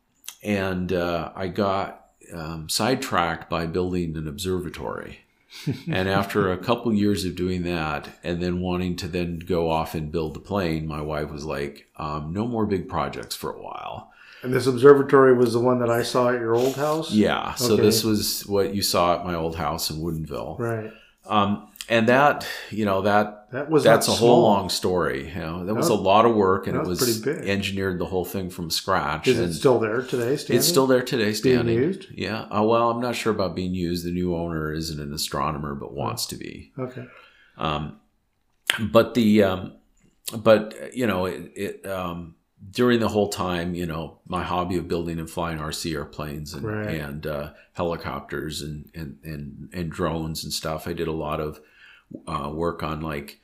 and uh, I got um, sidetracked by building an observatory. And after a couple years of doing that, and then wanting to then go off and build a plane, my wife was like, um, no more big projects for a while. And this observatory was the one that I saw at your old house? Yeah. So okay. This was what you saw at my old house in Woodinville. Right. Um, and that, you know, that, that was that's a small. whole long story. You know, that, that was, was a lot of work, and it was, was pretty big. Engineered the whole thing from scratch. Is and it still there today, standing? It's still there today, standing. Being used? Yeah. Uh, well, I'm not sure about being used. The new owner isn't an astronomer, but wants to be. Okay. Um, but the, um, but, you know, it, it, um, during the whole time, you know, my hobby of building and flying R C airplanes and, right. and uh, helicopters and, and, and, and drones and stuff. I did a lot of uh, work on like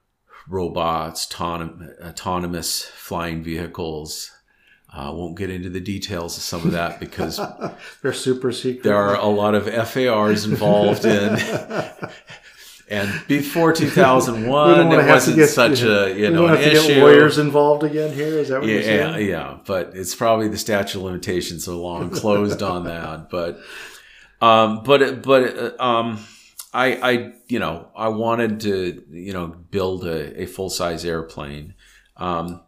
robots, autonom- autonomous flying vehicles. I uh, won't get into the details of some of that because they're super secret. There are a lot of F A Rs involved in. And before two thousand one, it wasn't get, such a, you know, we don't an have to issue. Get lawyers involved again here? Is that what yeah, you're saying? Yeah, yeah. But it's probably the statute of limitations so long closed on that. But, um, but, but, um, I, I, you know, I wanted to, you know, build a, a full size airplane. Um,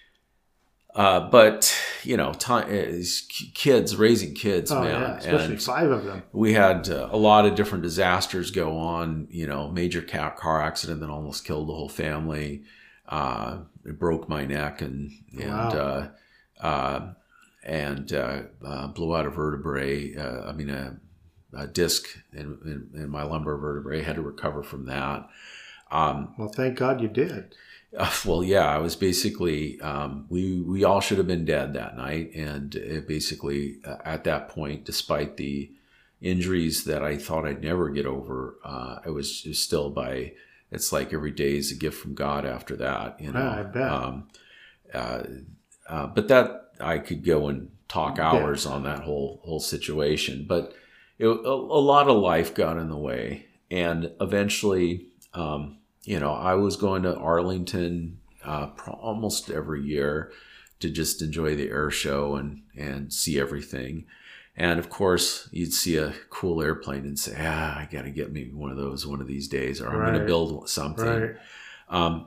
Uh, but you know, time is kids raising kids, oh, man, yeah, especially and five of them. We had uh, a lot of different disasters go on. You know, major car car accident that almost killed the whole family. Uh, it broke my neck and and wow. uh, uh, and uh, uh, blew out a vertebrae. Uh, I mean, a, a disc in, in, in my lumbar vertebrae. Had to recover from that. Um, well, thank God you did. Uh, well, yeah, I was basically, um, we, we all should have been dead that night. And it basically, uh, at that point, despite the injuries that I thought I'd never get over, uh, I was just still by, it's like every day is a gift from God after that, you know. Yeah, I bet. Um, uh, uh, but that, I could go and talk hours yeah. on that whole, whole situation. But it, a, a lot of life got in the way. And eventually, um, you know, I was going to Arlington uh, almost every year to just enjoy the air show and, and see everything. And of course, you'd see a cool airplane and say, ah, I got to get me one of those one of these days, or I'm right. going to build something. Right. Um,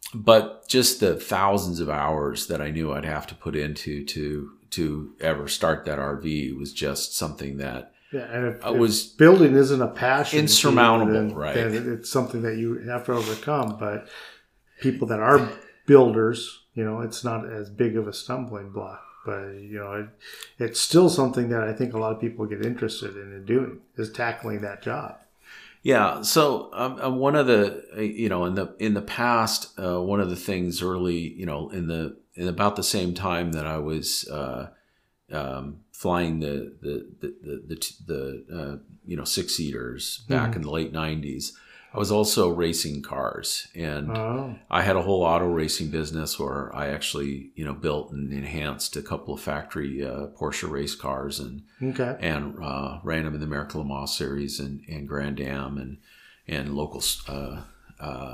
but just the thousands of hours that I knew I'd have to put into to to ever start that R V was just something that Yeah, and if, uh, was if building isn't a passion, insurmountable, then, right? Then it's something that you have to overcome. But people that are builders, you know, it's not as big of a stumbling block. But you know, it, it's still something that I think a lot of people get interested in doing, is tackling that job. Yeah. So um, one of the, you know, in the in the past, uh, one of the things early, you know, in the in about the same time that I was. Uh, Um, flying the the the the, the, the uh, you know six seaters back mm-hmm. in the late nineties, I was also racing cars, and oh. I had a whole auto racing business where I actually you know built and enhanced a couple of factory uh, Porsche race cars and okay. and uh, ran them in the American Le Mans series and and Grand Am and and local uh, uh,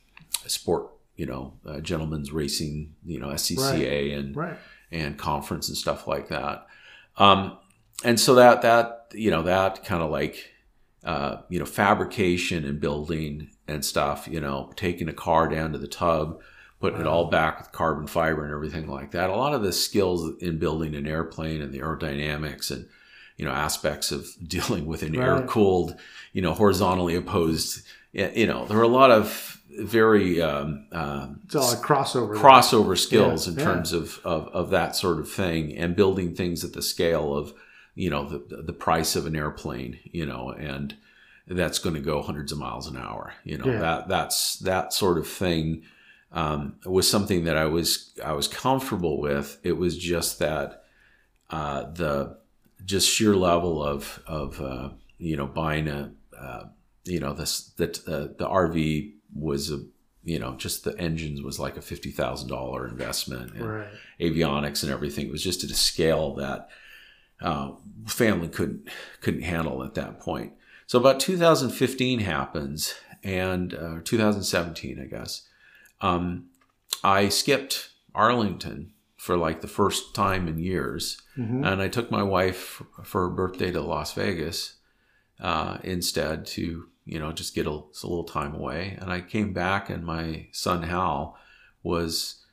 sport you know uh, gentlemen's racing you know S C C A right. and. Right. and conference and stuff like that. Um, and so that, that, you know, that kind of like, uh, you know, fabrication and building and stuff, you know, taking a car down to the tub, putting wow. it all back with carbon fiber and everything like that. A lot of the skills in building an airplane and the aerodynamics and, you know, aspects of dealing with an right. air-cooled, you know, horizontally opposed, you know, there were a lot of very um, um, it's all a crossover crossover there. skills yeah. in yeah. terms of, of of that sort of thing, and building things at the scale of, you know, the the price of an airplane, you know, and that's going to go hundreds of miles an hour, you know, yeah. that that's that sort of thing um, was something that I was I was comfortable with. It was just that uh, the just sheer level of of uh, you know, buying a uh, you know, this that uh, the R V was a, you know, just the engines was like a fifty thousand dollar investment, and right. avionics and everything. It was just at a scale that uh, family couldn't couldn't handle at that point. So about two thousand fifteen happens, and uh, two thousand seventeen, I guess. Um, I skipped Arlington for like the first time in years, mm-hmm. and I took my wife for her birthday to Las Vegas uh, instead to, you know, just get a, a little time away. And I came back, and my son Hal was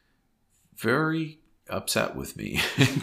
very upset with me,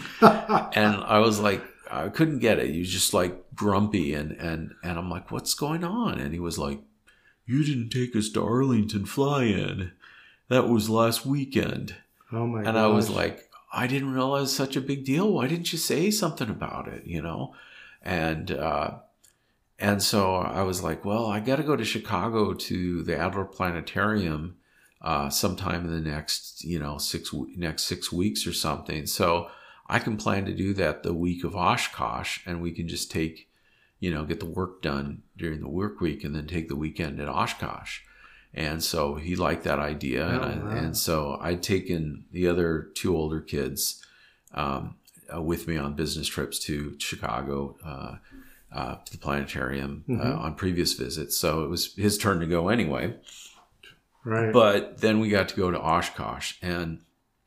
and I was like, I couldn't get it. He was just like grumpy, and and and I'm like, what's going on? And he was like, you didn't take us to Arlington fly-in. That was last weekend. Oh my god. And gosh. I was like, I didn't realize such a big deal. Why didn't you say something about it, you know? And uh, and so I was like, well, I got to go to Chicago to the Adler Planetarium uh, sometime in the next, you know, six next six weeks or something. So I can plan to do that the week of Oshkosh, and we can just take, you know, get the work done during the work week and then take the weekend at Oshkosh. And so he liked that idea. Oh, and, I, wow. and so I'd taken the other two older kids um, uh, with me on business trips to Chicago, uh, uh, to the planetarium mm-hmm. uh, on previous visits. So it was his turn to go anyway. Right. But then we got to go to Oshkosh, and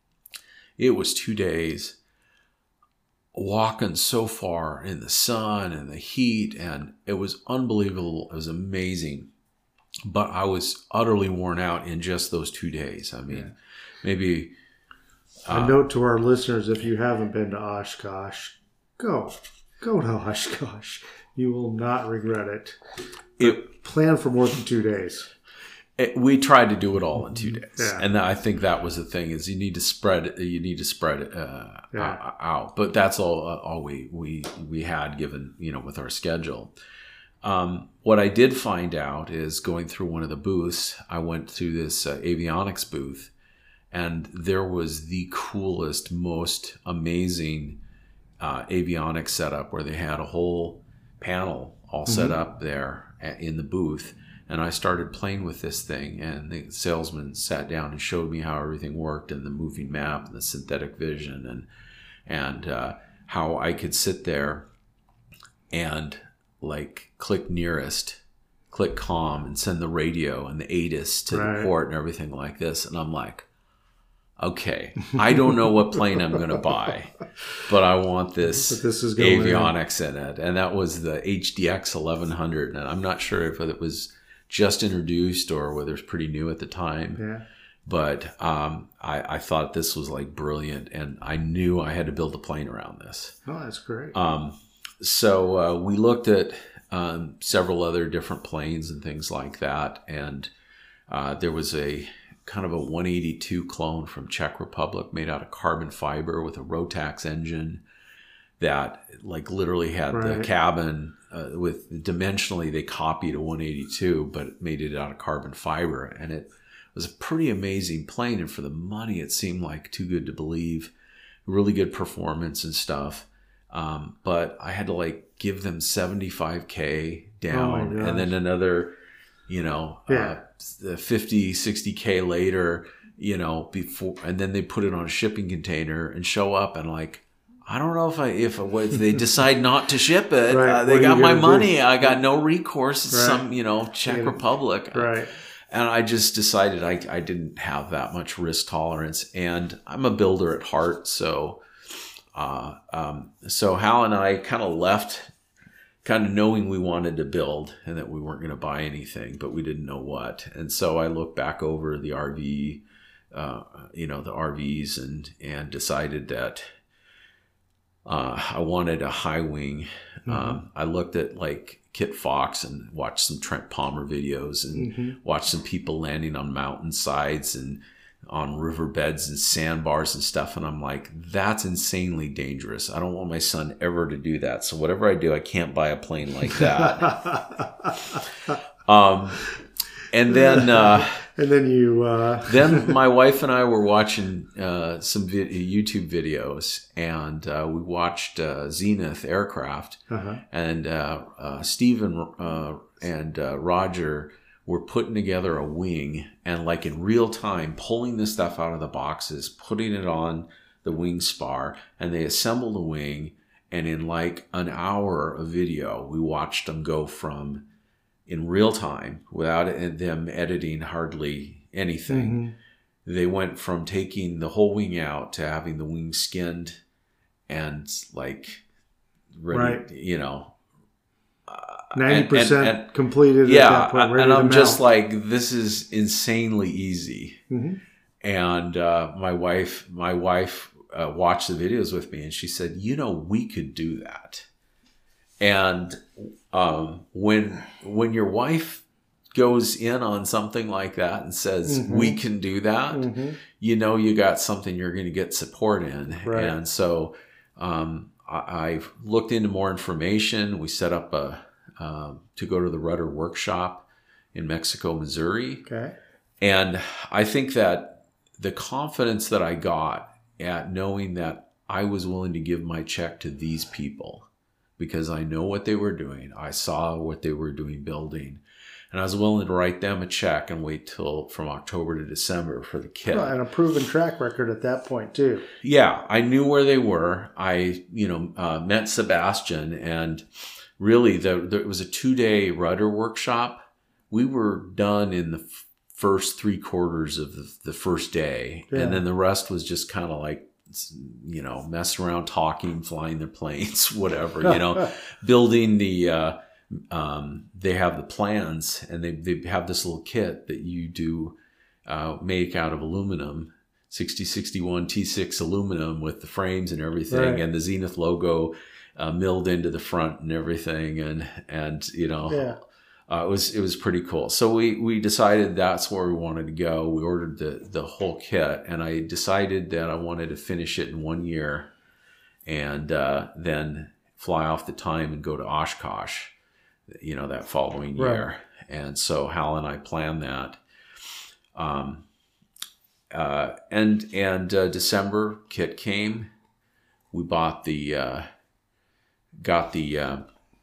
it was two days walking so far in the sun and the heat, and it was unbelievable. It was amazing. But I was utterly worn out in just those two days. I mean, yeah. maybe... Uh, a note to our listeners, if you haven't been to Oshkosh, go. Go to Oshkosh. You will not regret it. It plan for more than two days. It, we tried to do it all in two days. Yeah. And I think that was the thing, is you need to spread it, you need to spread it uh, yeah. out. But that's all, uh, all we, we, we had given, you know, with our schedule. Um, what I did find out is, going through one of the booths, I went through this uh, avionics booth, and there was the coolest, most amazing uh, avionics setup, where they had a whole panel all set mm-hmm. up there in the booth. And I started playing with this thing, and the salesman sat down and showed me how everything worked, and the moving map and the synthetic vision, and, and uh, how I could sit there and like click nearest, click comm, and send the radio and the A T I S to right. the port and everything like this. And I'm like, okay, I don't know what plane I'm going to buy, but I want this, this is avionics in it. And that was the H D X eleven hundred. And I'm not sure if it was just introduced or whether it's pretty new at the time. Yeah. But um, I, I thought this was like brilliant, and I knew I had to build a plane around this. Oh, that's great. Um, So uh, we looked at um, several other different planes and things like that. And uh, there was a kind of a one eighty-two clone from Czech Republic made out of carbon fiber with a Rotax engine that like literally had right. the cabin uh, with dimensionally, they copied a one eighty-two, but made it out of carbon fiber. And it was a pretty amazing plane. And for the money, it seemed like too good to believe. Really good performance and stuff. Um, but I had to like give them seventy-five K down, oh and then another, you know, yeah. uh, fifty, sixty K later, you know, before, and then they put it on a shipping container and show up, and like, I don't know if I, if, if they decide not to ship it, right. uh, they got my money. Do? I got no recourse. It's right. some, you know, Czech yeah. Republic. Right. And I just decided I, I didn't have that much risk tolerance, and I'm a builder at heart. So uh, um, so Hal and I kind of left, kind of knowing we wanted to build and that we weren't going to buy anything, but we didn't know what. And so I looked back over the R V, uh, you know, the R Vs, and and decided that uh, I wanted a high wing. Mm-hmm. Um, I looked at like Kit Fox and watched some Trent Palmer videos and mm-hmm. watched some people landing on mountainsides and on riverbeds and sandbars and stuff. And I'm like, that's insanely dangerous. I don't want my son ever to do that. So whatever I do, I can't buy a plane like that. um, and then, uh, and then you, uh... then my wife and I were watching, uh, some vi- YouTube videos, and, uh, we watched, uh, Zenith Aircraft, uh-huh. and, uh, uh, Stephen, uh, and, uh, Roger were putting together a wing, and like in real time, pulling the stuff out of the boxes, putting it on the wing spar, and they assembled the wing. And in like an hour of video, we watched them go from, in real time, without them editing hardly anything, mm-hmm. they went from taking the whole wing out to having the wing skinned and like ready, right. you know, ninety percent completed yeah, at that point. Ready and I'm to just mount. like, this is insanely easy. Mm-hmm. And uh, my wife, my wife uh, watched the videos with me, and she said, you know, we could do that. And um, when when your wife goes in on something like that and says, mm-hmm. we can do that, mm-hmm. you know, you got something you're going to get support in. Right. And so um, I, I looked into more information. We set up a Um, to go to the Rudder Workshop in Mexico, Missouri. Okay. And I think that the confidence that I got at knowing that I was willing to give my check to these people because I know what they were doing. I saw what they were doing building. And I was willing to write them a check and wait till from October to December for the kit. Well, and a proven track record at that point, too. Yeah, I knew where they were. I, you know, uh, met Sebastian, and really, the, the, it was a two-day rudder workshop. We were done in the f- first three quarters of the, the first day. Yeah. And then the rest was just kind of like, you know, messing around, talking, flying their planes, whatever, you know, building the, uh, um, they have the plans, and they, they have this little kit that you do uh, make out of aluminum, sixty sixty-one T six aluminum with the frames and everything, right. and the Zenith logo Uh, milled into the front and everything, and and you know, yeah. uh, it was it was pretty cool. So we we decided that's where we wanted to go. We ordered the the whole kit, and I decided that I wanted to finish it in one year, and uh, then fly off the time and go to Oshkosh, you know, that following year. Right. And so Hal and I planned that. Um, uh, and and uh, December kit came. We bought the. Uh, Got the uh,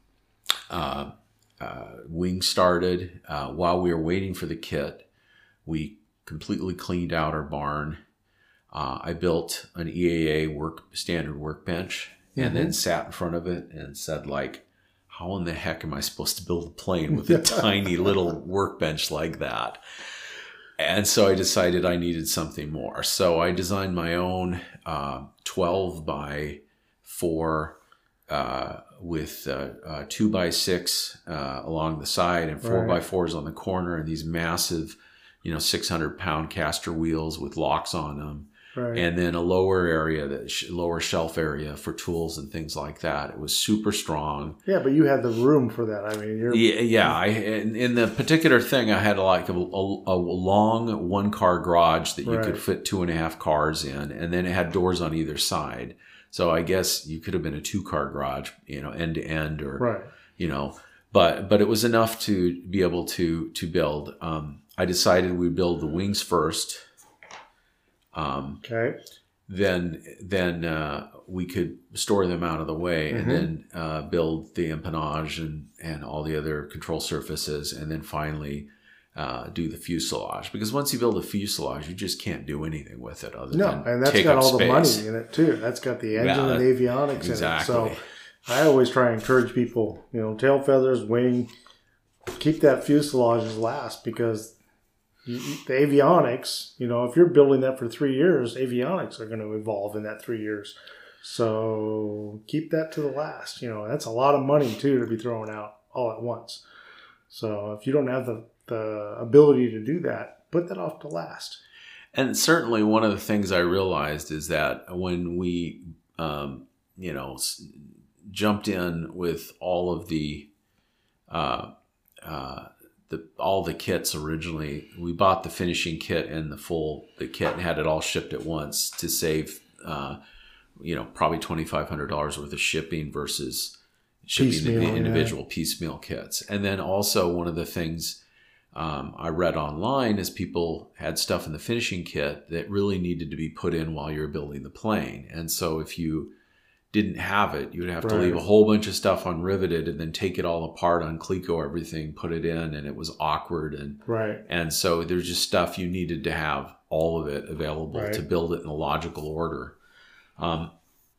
uh, uh, wing started. Uh, while we were waiting for the kit, we completely cleaned out our barn. Uh, I built an E A A work standard workbench, and mm-hmm. then sat in front of it and said, like, how in the heck am I supposed to build a plane with a tiny little workbench like that? And so I decided I needed something more. So I designed my own uh, twelve by four Uh, with uh, uh, two by six uh, along the side and four right. by fours on the corner, and these massive, you know, six hundred pound caster wheels with locks on them, right. and then a lower area, that sh- lower shelf area for tools and things like that. It was super strong. Yeah, but you had the room for that. I mean, you're yeah, yeah. I in, in the particular thing, I had like a, a, a long one car garage that you right. could fit two and a half cars in, and then it had doors on either side. So I guess you could have been a two-car garage, you know, end to end, or right. you know, but but it was enough to be able to to build. Um, I decided we'd build the wings first. Um, okay. Then then uh, we could store them out of the way, mm-hmm. and then uh, build the empennage and and all the other control surfaces, and then finally. Uh, do the fuselage, because once you build a fuselage, you just can't do anything with it other no, than and that's take got up all space. the money in it too. That's got the engine yeah, and avionics exactly. in it. So I always try and encourage people, you know, tail feathers, wing, keep that fuselage as last, because the avionics, you know, if you're building that for three years, avionics are going to evolve in that three years. So keep that to the last. You know, that's a lot of money too to be thrown out all at once. So if you don't have the, the ability to do that, put that off to last. And certainly one of the things I realized is that when we, um, you know, jumped in with all of the, uh, uh, the all the kits originally, we bought the finishing kit and the full the kit and had it all shipped at once to save, uh, you know, probably twenty-five hundred dollars worth of shipping versus shipping piecemeal, the individual yeah. piecemeal kits. And then also one of the things Um, I read online is people had stuff in the finishing kit that really needed to be put in while you were building the plane. And so if you didn't have it, you would have right. to leave a whole bunch of stuff unriveted and then take it all apart, uncleco everything, put it in, and it was awkward. And right. and so there's just stuff you needed to have all of it available right. to build it in a logical order. Um,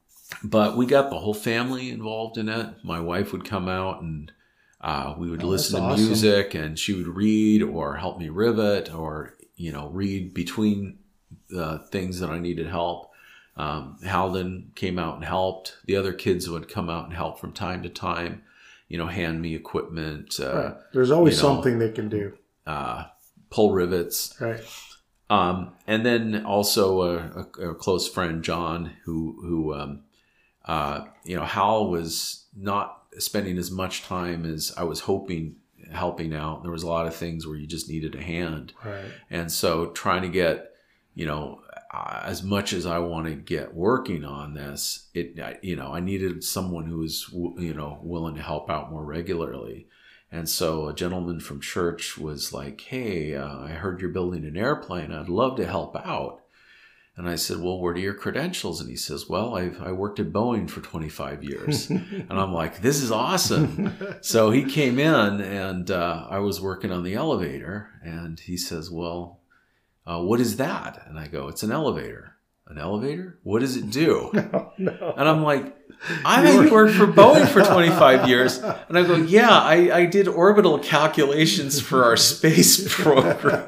but we got the whole family involved in it. My wife would come out and Uh, we would oh, listen to awesome. music, and she would read or help me rivet or, you know, read between the things that I needed help. Um, Halden came out and helped. The other kids would come out and help from time to time, you know, hand me equipment. Uh, right. There's always you know, something they can do. Uh, pull rivets. Right. Um, and then also a, a, a close friend, John, who, who um, uh, you know, Hal was not spending as much time as I was hoping helping out. There was a lot of things where you just needed a hand. Right. And so trying to get, you know, uh, as much as I want to get working on this, it, I, you know, I needed someone who was, you know, willing to help out more regularly. And so a gentleman from church was like, hey, uh, I heard you're building an airplane. I'd love to help out. And I said, well, what are your credentials? And he says, well, I've, I worked at Boeing for twenty-five years. And I'm like, this is awesome. So he came in and uh, I was working on the elevator. And he says, well, uh, what is that? And I go, it's an elevator. An elevator? What does it do? No, no. And I'm like, I had worked for Boeing for twenty-five years. And I go, yeah, I, I did orbital calculations for our space program.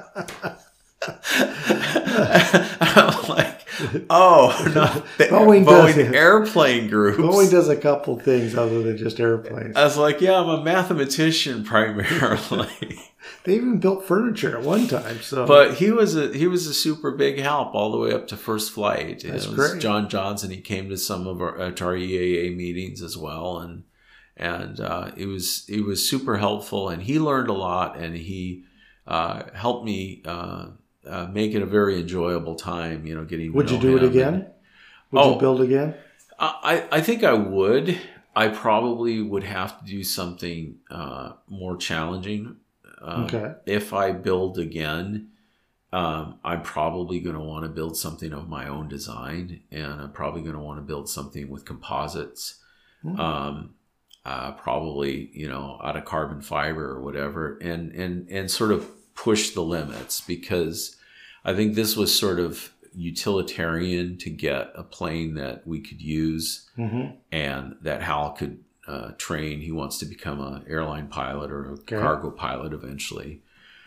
I'm like, oh, not the Boeing, Boeing airplane groups. Boeing does a couple things other than just airplanes. I was like, yeah, I'm a mathematician primarily. They even built furniture at one time. So, but he was a he was a super big help all the way up to first flight. That's it was great. John Johnson. He came to some of our, uh, to our E A A meetings as well, and and uh, it was it was super helpful. And he learned a lot, and he uh, helped me. Uh, Uh, make it a very enjoyable time, you know, getting. Would you do it again? And, would oh, you build again? I, I think I would. I probably would have to do something uh, more challenging. Um, okay. If I build again, um, I'm probably going to want to build something of my own design, and I'm probably going to want to build something with composites. Mm. Um, uh, probably, you know, out of carbon fiber or whatever, and and and sort of push the limits, because I think this was sort of utilitarian to get a plane that we could use mm-hmm. and that Hal could uh, train. He wants to become an airline pilot or a okay. cargo pilot eventually.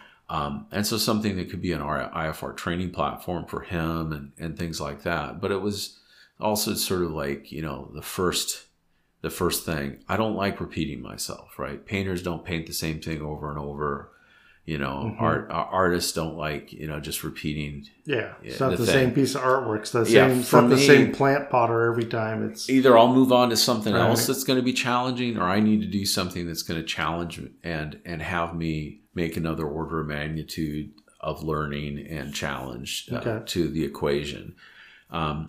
Um, and so something that could be an I F R training platform for him and, and things like that. But it was also sort of like, you know, the first the first thing. I don't like repeating myself, right? Painters don't paint the same thing over and over. You know, mm-hmm. art uh, artists don't like, you know, just repeating. Yeah, it's not the, the same piece of artwork. It's the yeah, same, it's not me, the same plant potter every time. It's either I'll move on to something right. else that's going to be challenging, or I need to do something that's going to challenge and and have me make another order of magnitude of learning and challenge uh, okay. to the equation. Um,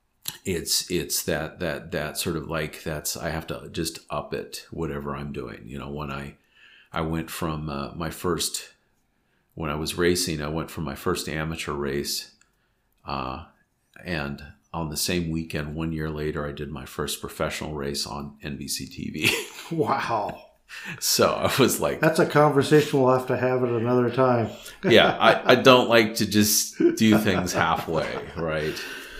it's it's that that that sort of like that's I have to just up it whatever I'm doing. You know, when I. I went from uh, my first, when I was racing, I went from my first amateur race. Uh, and on the same weekend, one year later, I did my first professional race on N B C T V. Wow. So I was like... That's a conversation we'll have to have at another time. Yeah, I, I don't like to just do things halfway, right?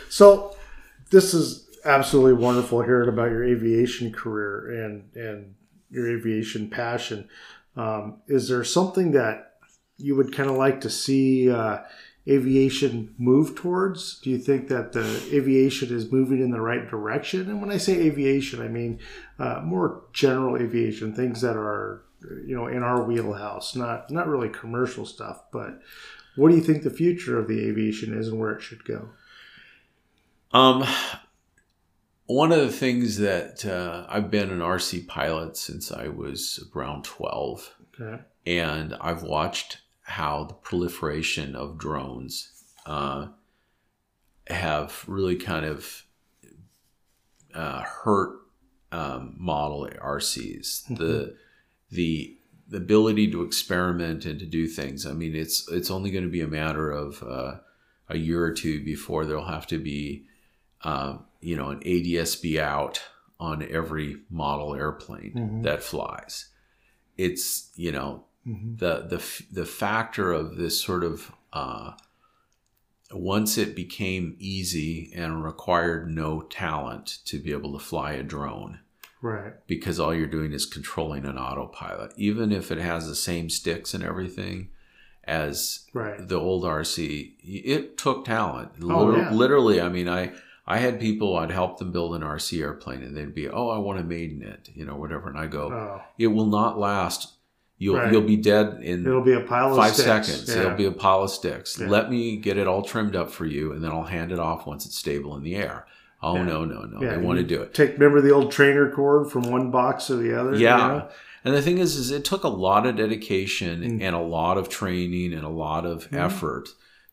So this is absolutely wonderful hearing about your aviation career and, and your aviation passion. Um, is there something that you would kind of like to see uh, aviation move towards? Do you think that the aviation is moving in the right direction? And when I say aviation, I mean uh, more general aviation, things that are, you know, in our wheelhouse, not not really commercial stuff. But what do you think the future of the aviation is and where it should go? Um, one of the things that uh, I've been an R C pilot since I was around twelve, okay. And I've watched how the proliferation of drones uh, have really kind of uh, hurt um, model R Cs. Mm-hmm. The the the ability to experiment and to do things. I mean, it's it's only going to be a matter of uh, a year or two before there'll have to be uh, you know an A D S B out on every model airplane mm-hmm. that flies. It's you know. Mm-hmm. The the the factor of this sort of uh, once it became easy and required no talent to be able to fly a drone, right? Because all you're doing is controlling an autopilot, even if it has the same sticks and everything as right. the old R C. It took talent. Oh, Liter- yeah. Literally, I mean, I I had people I'd help them build an R C airplane, and they'd be, oh, I want to maiden it, you know, whatever, and I go, oh. it will not last. You'll right. you'll be dead in It'll be a pile of five sticks. seconds. Yeah. It'll be a pile of sticks. Yeah. Let me get it all trimmed up for you, and then I'll hand it off once it's stable in the air. Oh yeah. no no no! Yeah. They want to do it. Take remember the old trainer cord from one box to the other. Yeah, you know? And the thing is, is it took a lot of dedication mm. and a lot of training and a lot of mm. effort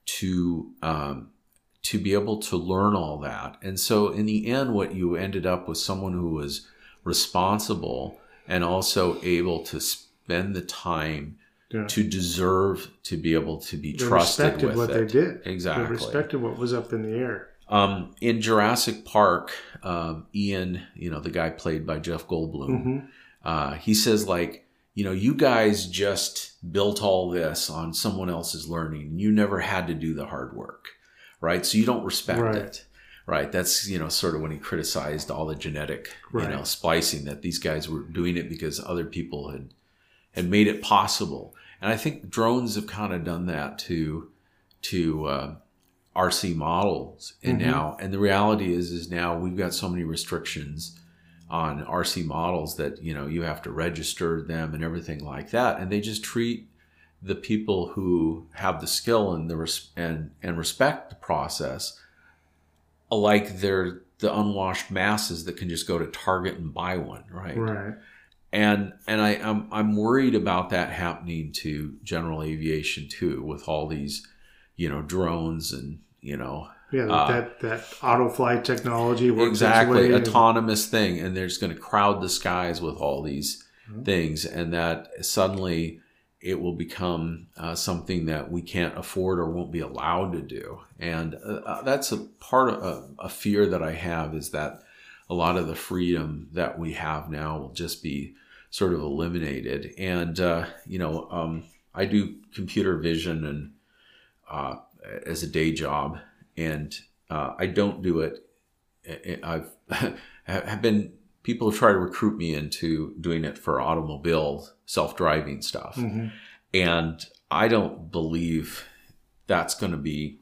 to um, to be able to learn all that. And so in the end, what you ended up with someone who was responsible and also able to spend the time yeah. to deserve to be able to be they trusted with what it. They did. Exactly. They respected what was up in the air. Um, in Jurassic Park, um, Ian, you know, the guy played by Jeff Goldblum, mm-hmm. uh, he says like, you know, you guys just built all this on someone else's learning. You never had to do the hard work, right? So you don't respect right. it. Right. That's, you know, sort of when he criticized all the genetic, right. you know, splicing, that these guys were doing it because other people had, had made it possible. And I think drones have kind of done that to, to, uh, R C models. And mm-hmm. now, and the reality is, is now we've got so many restrictions on R C models that, you know, you have to register them and everything like that. And they just treat the people who have the skill and the, res- and, and respect the process like they're the unwashed masses that can just go to Target and buy one, right? Right. And and I I'm I'm worried about that happening to general aviation too, with all these, you know, drones and you know yeah uh, that that auto flight technology works exactly autonomous and... thing, and they're just going to crowd the skies with all these mm-hmm. things, and that suddenly it will become uh, something that we can't afford or won't be allowed to do. And uh, that's a part of a, a fear that I have, is that a lot of the freedom that we have now will just be sort of eliminated. And, uh, you know, um, I do computer vision and uh, as a day job, and uh, I don't do it. I've have been, people have tried to recruit me into doing it for automobile self-driving stuff. Mm-hmm. And I don't believe that's going to be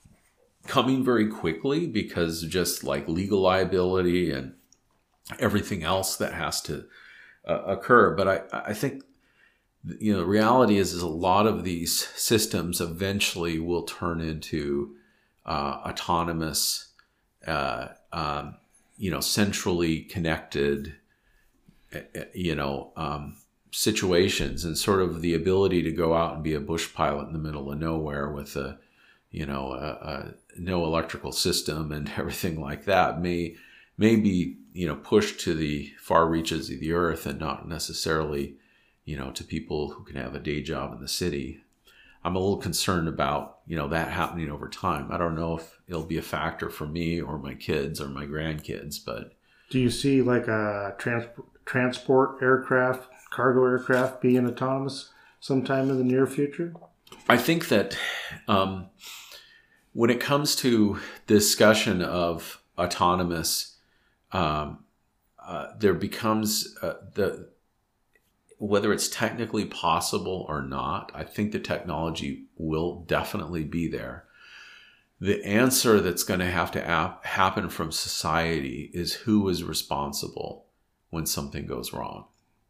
coming very quickly, because just like legal liability and everything else that has to uh, occur. But I, I think, you know, the reality is, is a lot of these systems eventually will turn into uh, autonomous, uh, um, you know, centrally connected, you know, um, situations, and sort of the ability to go out and be a bush pilot in the middle of nowhere with a, you know, a, a no electrical system and everything like that may, may be, you know, pushed to the far reaches of the earth, and not necessarily, you know, to people who can have a day job in the city. I'm a little concerned about, you know, that happening over time. I don't know if it'll be a factor for me or my kids or my grandkids, but. Do you see like a trans- transport aircraft, cargo aircraft being autonomous sometime in the near future? I think that um, when it comes to discussion of autonomous, um, uh, there becomes uh, the whether it's technically possible or not, I think the technology will definitely be there. The answer that's going to have to ap- happen from society is who is responsible when something goes wrong.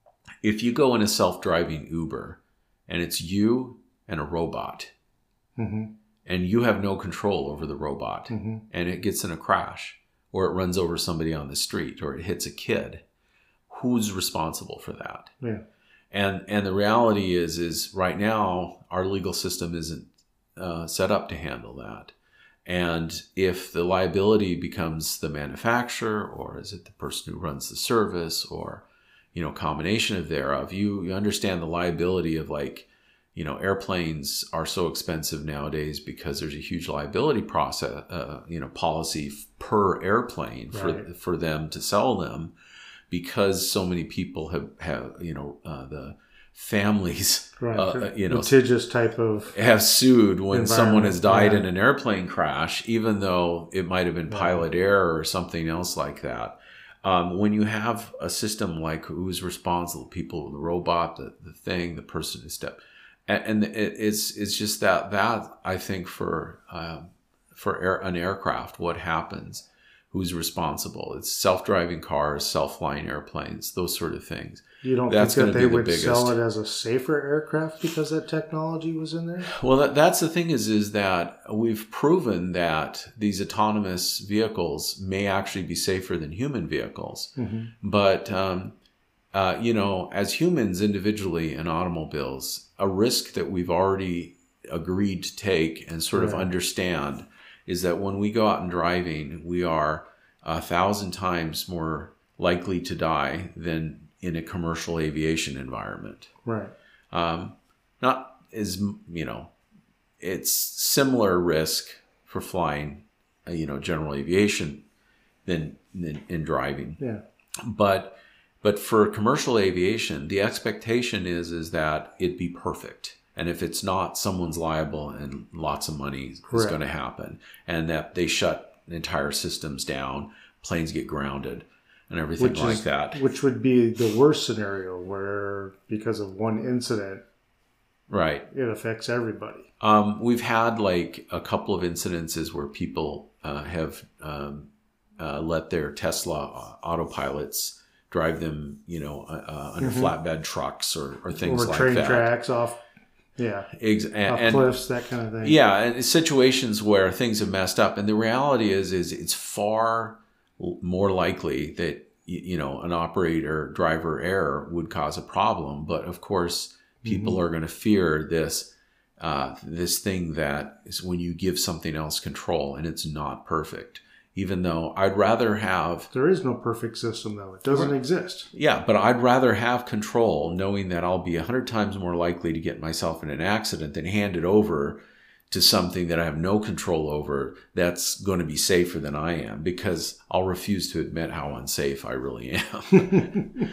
If you go in a self-driving Uber and it's you and a robot, mm-hmm. and you have no control over the robot, mm-hmm. and it gets in a crash, or it runs over somebody on the street, or it hits a kid, who's responsible for that? Yeah. And and the reality is, is right now, our legal system isn't uh, set up to handle that. And if the liability becomes the manufacturer, or is it the person who runs the service, or, you know, combination of thereof, you, you understand the liability of, like, you know, airplanes are so expensive nowadays because there's a huge liability process, uh, you know, policy per airplane for, right. for them to sell them, because so many people have, have you know, uh, the families, right. uh, you know, litigious type of have sued when someone has died yeah. in an airplane crash, even though it might have been pilot yeah. error or something else like that. Um, when you have a system like who's responsible, people, the robot, the, the thing, the person who stepped, and, and it, it's it's just that that I think for um, for air, an aircraft, what happens, who's responsible? It's self-driving cars, self-flying airplanes, those sort of things. You don't that's think that they the would biggest. sell it as a safer aircraft because that technology was in there? Well, that, that's the thing is, is that we've proven that these autonomous vehicles may actually be safer than human vehicles. Mm-hmm. But, um, uh, you know, as humans individually in automobiles, a risk that we've already agreed to take and sort of yeah. understand is that when we go out and driving, we are a thousand times more likely to die than in a commercial aviation environment. Right. Um, not as, you know, it's similar risk for flying, uh, you know, general aviation than, than in driving. Yeah. But, but for commercial aviation, the expectation is, is that it be perfect. And if it's not, someone's liable and lots of money Correct. Is going to happen. And that they shut entire systems down, planes get grounded, and everything which like is, that. Which would be the worst scenario, where because of one incident, right, it affects everybody. Um, we've had like a couple of incidences where people uh, have um, uh, let their Tesla autopilots drive them, you know, uh, under mm-hmm. flatbed trucks or, or things Over like train that. tracks, off, yeah, Ex- and, off and, cliffs, that kind of thing. Yeah, and situations where things have messed up, and the reality is, is it's far more likely that, you know, an operator driver error would cause a problem. But of course, people mm-hmm. are going to fear this, uh, this thing that is when you give something else control and it's not perfect. Even though I'd rather have... There is no perfect system, though. It doesn't exist. Yeah, but I'd rather have control knowing that I'll be a hundred times more likely to get myself in an accident than hand it over to something that I have no control over that's going to be safer than I am, because I'll refuse to admit how unsafe I really am.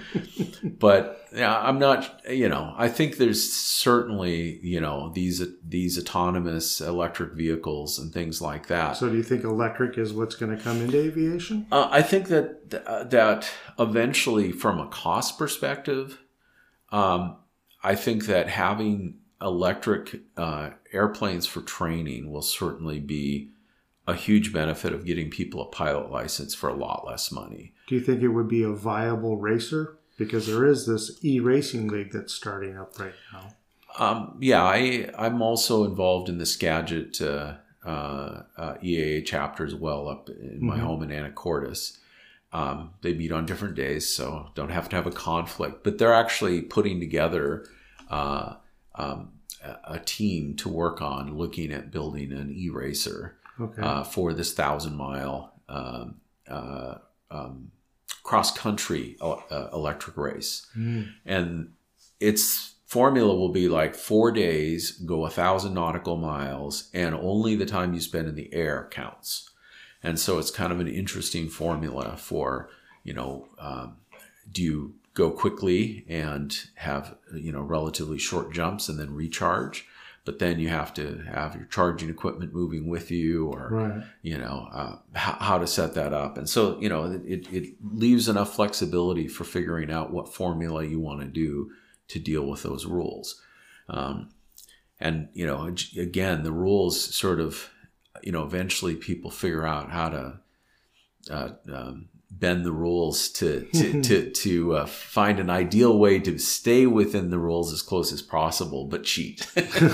But yeah, I'm not, you know, I think there's certainly, you know, these these autonomous electric vehicles and things like that. So do you think electric is what's going to come into aviation? Uh, I think that that eventually, from a cost perspective, um, I think that having electric uh, airplanes for training will certainly be a huge benefit of getting people a pilot license for a lot less money. Do you think it would be a viable racer? Because there is this e-racing league that's starting up right now. Um, yeah, I, I'm also involved in the Skagit uh, uh, uh, E A A chapter as well up in my mm-hmm. home in Anacortes. Um, they meet on different days, so don't have to have a conflict. But they're actually putting together uh, um, a team to work on looking at building an e-racer okay. uh, for this thousand mile um, uh, um, cross-country uh, electric race. Mm. And its formula will be like four days, go a thousand nautical miles, and only the time you spend in the air counts. And so it's kind of an interesting formula for, you know, um, do you go quickly and have, you know, relatively short jumps and then recharge, but then you have to have your charging equipment moving with you, or, right. you know, uh, how, how to set that up. And so, you know, it, it leaves enough flexibility for figuring out what formula you want to do to deal with those rules. Um, and, you know, again, the rules sort of, you know, eventually people figure out how to uh, um, bend the rules to to to, to uh, find an ideal way to stay within the rules as close as possible, but cheat.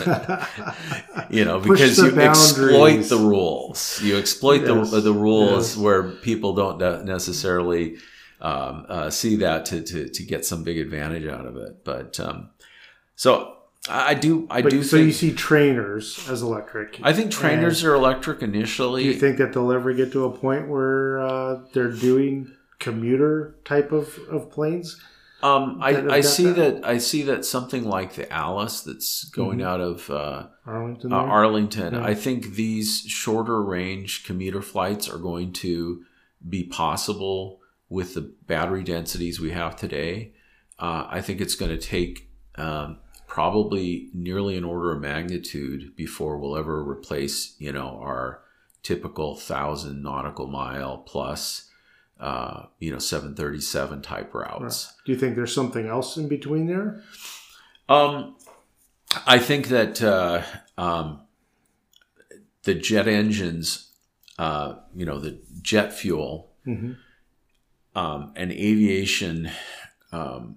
You know, because you boundaries. exploit the rules. You exploit yes. the the rules yes. where people don't necessarily um, uh, see that to, to to get some big advantage out of it. But um, so. I do. I but, do. So think, you see trainers as electric. I think trainers are electric initially. Do you think that they'll ever get to a point where uh, they're doing commuter type of, of planes? Um, I, I see that? that. I see that something like the Alice that's going mm-hmm. out of uh, Arlington. Uh, Arlington. Yeah. I think these shorter range commuter flights are going to be possible with the battery densities we have today. Uh, I think it's going to take. Um, probably nearly an order of magnitude before we'll ever replace, you know, our typical thousand nautical mile plus, uh, you know, seven thirty-seven type routes. Right. Do you think there's something else in between there? Um, I think that uh, um, the jet engines, uh, you know, the jet fuel, mm-hmm. um, and aviation. Um,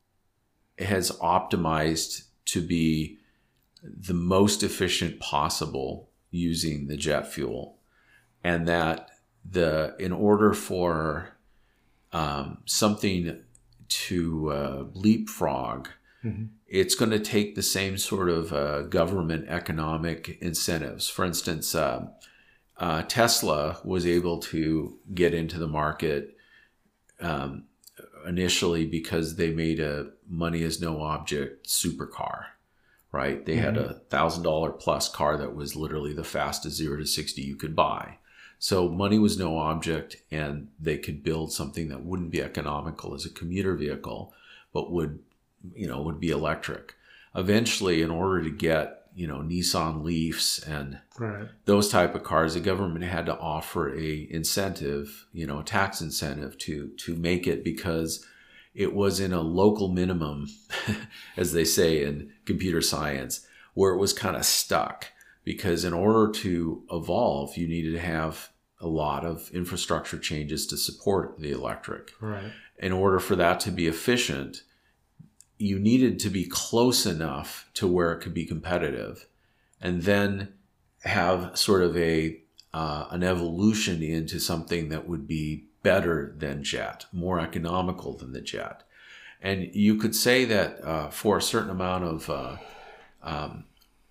has optimized to be the most efficient possible using the jet fuel, and that the in order for um, something to uh, leapfrog, mm-hmm. it's going to take the same sort of uh, government economic incentives. For instance, uh, uh, Tesla was able to get into the market um, initially because they made a money is no object supercar, right? They mm-hmm. had a thousand dollar plus car that was literally the fastest zero to sixty you could buy. So money was no object, and they could build something that wouldn't be economical as a commuter vehicle, but would, you know, would be electric. Eventually, in order to get, you know, Nissan Leafs and right. those type of cars, the government had to offer a incentive, you know, a tax incentive to to make it, because it was in a local minimum, as they say in computer science, where it was kind of stuck. Because in order to evolve, you needed to have a lot of infrastructure changes to support the electric. Right. In order for that to be efficient, you needed to be close enough to where it could be competitive, and then have sort of a uh, an evolution into something that would be better than jet, more economical than the jet. And you could say that uh, for a certain amount of uh, um,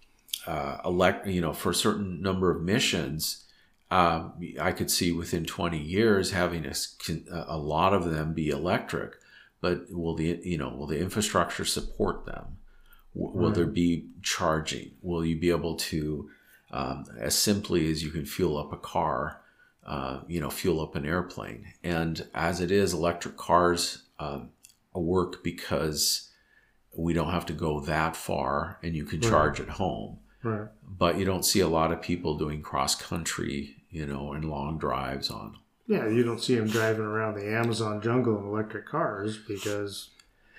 uh, elect, you know, for a certain number of missions, uh, I could see within twenty years having a, a lot of them be electric. But will the, you know, will the infrastructure support them? Will right. there be charging? Will you be able to, um, as simply as you can fuel up a car, uh, you know, fuel up an airplane? And as it is, electric cars um, work because we don't have to go that far, and you can right. charge at home. Right. But you don't see a lot of people doing cross country, you know, and long drives on. Yeah, you don't see them driving around the Amazon jungle in electric cars because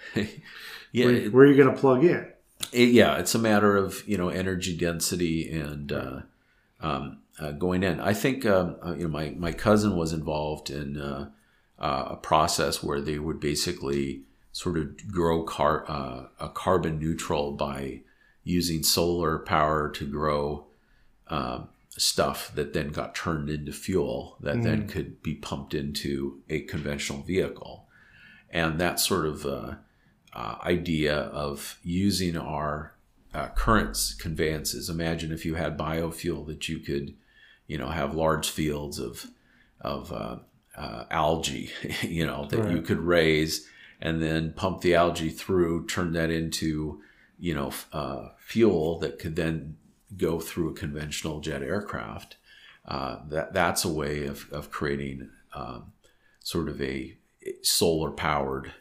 yeah, where, where are you going to plug in? It, yeah, it's a matter of, you know, energy density and uh, um, uh, going in. I think um, uh, you know, my my cousin was involved in uh, uh, a process where they would basically sort of grow car uh, a carbon neutral by using solar power to grow Uh, stuff that then got turned into fuel that mm. then could be pumped into a conventional vehicle. And that sort of uh, uh, idea of using our uh, current conveyances. Imagine if you had biofuel that you could, you know, have large fields of of uh, uh, algae, you know, that right. you could raise and then pump the algae through, turn that into, you know, uh, fuel that could then go through a conventional jet aircraft. Uh, that that's a way of of creating um, sort of a solar powered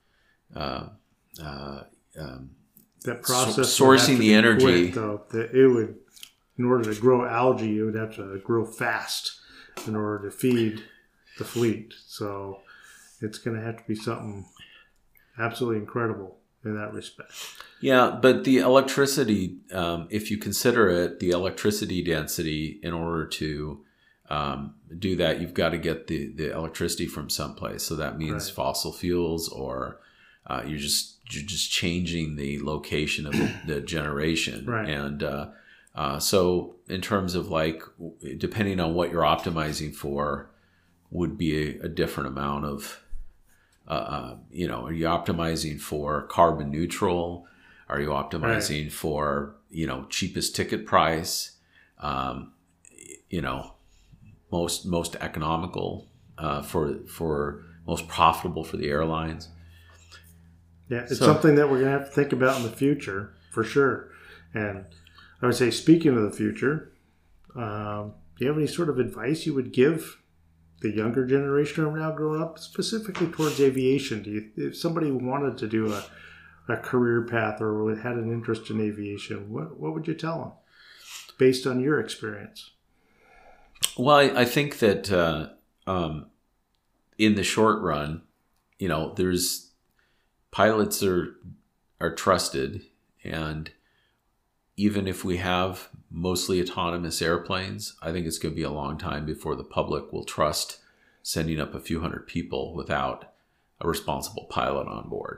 uh, uh, um, that process so, sourcing the energy. Quick, though, that it would, in order to grow algae, you would have to grow fast in order to feed the fleet. So it's going to have to be something absolutely incredible in that respect. Yeah, but the electricity, um, if you consider it, the electricity density, in order to um, do that, you've got to get the, the electricity from someplace. So that means right. fossil fuels, or uh, you're just you're just changing the location of the, the generation. Right. And uh, uh, so in terms of like, depending on what you're optimizing for, would be a, a different amount of, uh, uh, you know, are you optimizing for carbon neutral? Are you optimizing right. for, you know, cheapest ticket price? Um, you know, most most economical uh, for for most profitable for the airlines. Yeah, it's so, something that we're going to have to think about in the future for sure. And I would say, speaking of the future, um, do you have any sort of advice you would give the younger generation who are now growing up, specifically towards aviation? Do you, if somebody wanted to do a, a career path or had an interest in aviation, what what would you tell them based on your experience? Well, I, I think that uh, um, in the short run, you know, there's pilots are are trusted, and even if we have mostly autonomous airplanes, I think it's going to be a long time before the public will trust sending up a few hundred people without a responsible pilot on board.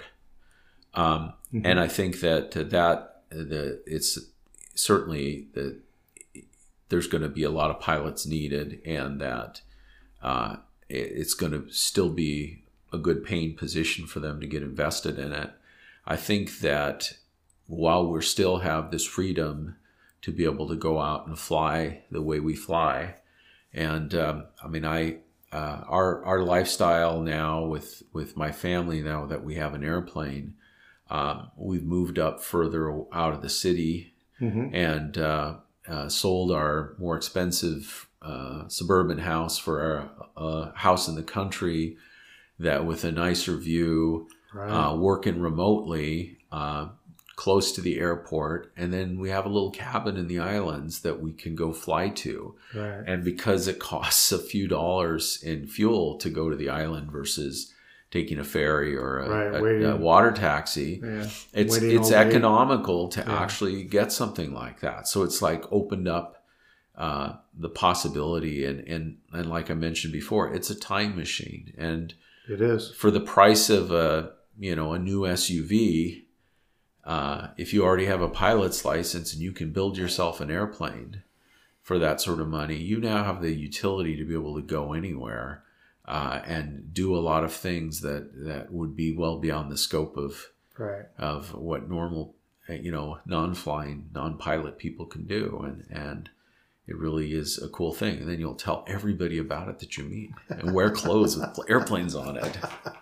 Um, mm-hmm. And I think that uh, that the it's certainly that there's going to be a lot of pilots needed, and that uh, it's going to still be a good paying position for them to get invested in it. I think that while we still have this freedom to be able to go out and fly the way we fly, and um, I mean, I uh, our our lifestyle now with with my family, now that we have an airplane, um, we've moved up further out of the city, mm-hmm. and uh, uh, sold our more expensive uh, suburban house for a, a house in the country that with a nicer view, right. uh, working remotely, uh, close to the airport. And then we have a little cabin in the islands that we can go fly to. Right. And because it costs a few dollars in fuel to go to the island versus taking a ferry or a, right, a, a water taxi, yeah. it's it's economical to yeah. actually get something like that. So it's like opened up uh, the possibility. And, and, and like I mentioned before, it's a time machine. And it is. For the price of a, you know, a new S U V, uh, if you already have a pilot's license and you can build yourself an airplane for that sort of money, you now have the utility to be able to go anywhere uh, and do a lot of things that, that would be well beyond the scope of right. of what normal, you know, non-flying, non-pilot people can do. And, and it really is a cool thing. And then you'll tell everybody about it that you meet and wear clothes with airplanes on it.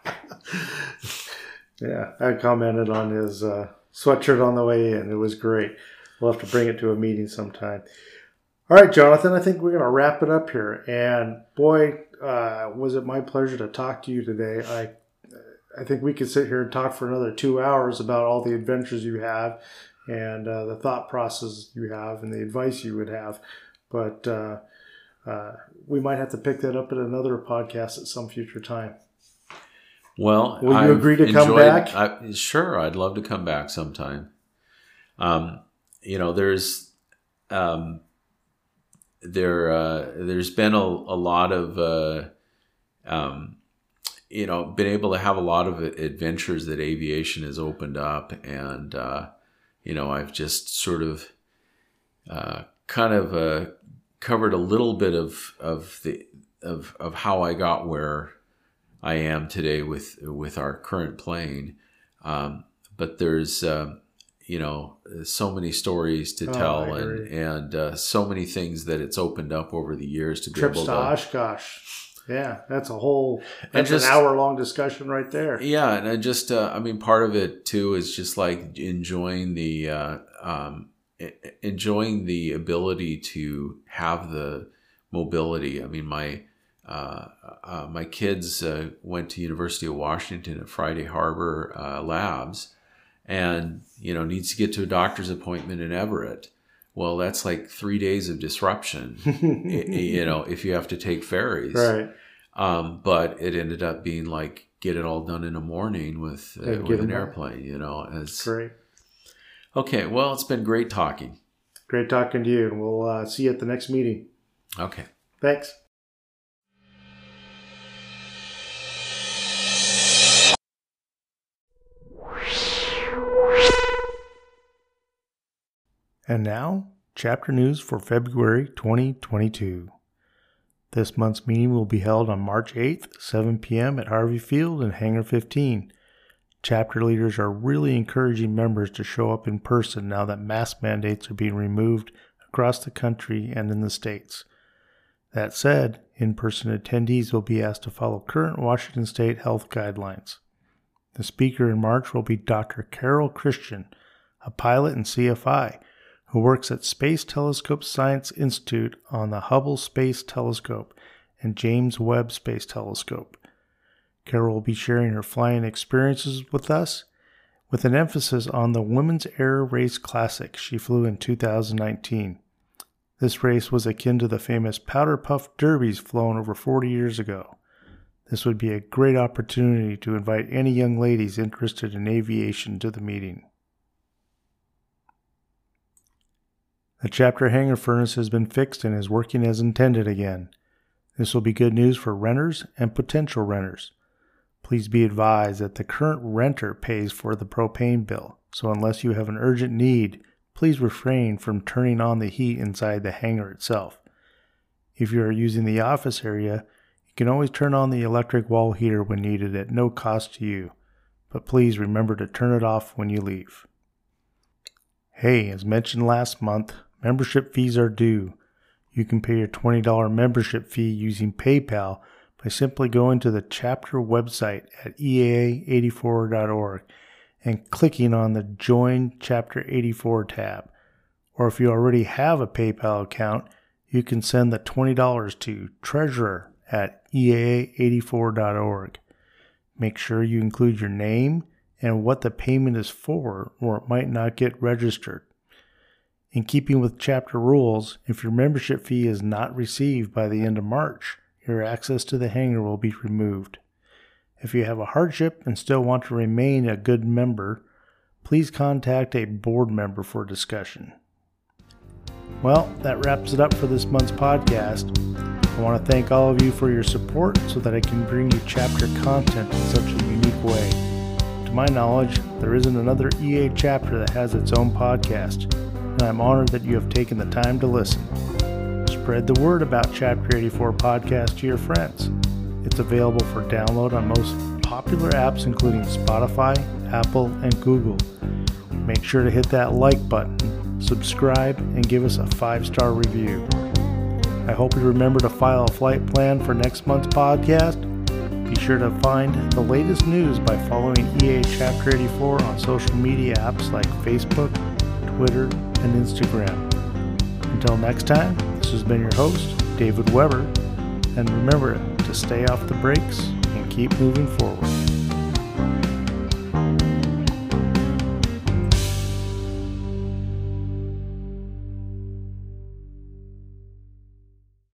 Yeah, I commented on his uh, sweatshirt on the way in. It was great. We'll have to bring it to a meeting sometime. All right, Jonathan, I think we're going to wrap it up here. And boy, uh, was it my pleasure to talk to you today. I I think we could sit here and talk for another two hours about all the adventures you have and uh, the thought process you have and the advice you would have. But uh, uh, we might have to pick that up at another podcast at some future time. Well, will you I've agree to enjoyed, come back? I, sure, I'd love to come back sometime. Um, you know, there's um, there uh, there's been a, a lot of uh, um, you know, been able to have a lot of adventures that aviation has opened up, and uh, you know, I've just sort of uh, kind of uh, covered a little bit of of the of of how I got where I am today with with our current plane. Um, but there's uh, you know, so many stories to tell, oh, and and uh, so many things that it's opened up over the years to be trips able to to Oshkosh. Yeah, that's a whole that's just, an hour long discussion right there. Yeah, and I just uh, I mean, part of it too is just like enjoying the uh, um, enjoying the ability to have the mobility. I mean, my uh, uh, my kids uh, went to University of Washington at Friday Harbor uh, Labs, and you know, needs to get to a doctor's appointment in Everett. Well, that's like three days of disruption, you know, if you have to take ferries. Right. Um, but it ended up being like get it all done in the morning with, uh, with an airplane, you know. As great. Okay, well, it's been great talking. Great talking to you, and we'll uh, see you at the next meeting. Okay. Thanks. And now, chapter news for February twenty twenty-two. This month's meeting will be held on March eighth, seven p.m. at Harvey Field in Hangar fifteen. Chapter leaders are really encouraging members to show up in person now that mask mandates are being removed across the country and in the States. That said, in-person attendees will be asked to follow current Washington State health guidelines. The speaker in March will be Doctor Carol Christian, a pilot and C F I, who works at Space Telescope Science Institute on the Hubble Space Telescope and James Webb Space Telescope. Carol will be sharing her flying experiences with us, with an emphasis on the Women's Air Race Classic she flew in two thousand nineteen. This race was akin to the famous Powder Puff Derbies flown over forty years ago. This would be a great opportunity to invite any young ladies interested in aviation to the meeting. The chapter hangar furnace has been fixed and is working as intended again. This will be good news for renters and potential renters. Please be advised that the current renter pays for the propane bill, so unless you have an urgent need, please refrain from turning on the heat inside the hangar itself. If you are using the office area, you can always turn on the electric wall heater when needed at no cost to you, but please remember to turn it off when you leave. Hey, as mentioned last month, membership fees are due. You can pay your twenty dollars membership fee using PayPal by simply going to the chapter website at E A A eighty-four dot org and clicking on the Join Chapter eighty-four tab. Or if you already have a PayPal account, you can send the twenty dollars to treasurer at E A A eighty-four dot org. Make sure you include your name and what the payment is for, or it might not get registered. In keeping with chapter rules, if your membership fee is not received by the end of March, your access to the hangar will be removed. If you have a hardship and still want to remain a good member, please contact a board member for discussion. Well, that wraps it up for this month's podcast. I want to thank all of you for your support so that I can bring you chapter content in such a unique way. To my knowledge, there isn't another E A chapter that has its own podcast, and I'm honored that you have taken the time to listen. Spread the word about Chapter eighty-four Podcast to your friends. It's available for download on most popular apps including Spotify, Apple, and Google. Make sure to hit that like button, subscribe, and give us a five-star review. I hope you remember to file a flight plan for next month's podcast. Be sure to find the latest news by following E A Chapter eighty-four on social media apps like Facebook, Twitter, and Instagram. Until next time, this has been your host, David Weber, and remember to stay off the brakes and keep moving forward.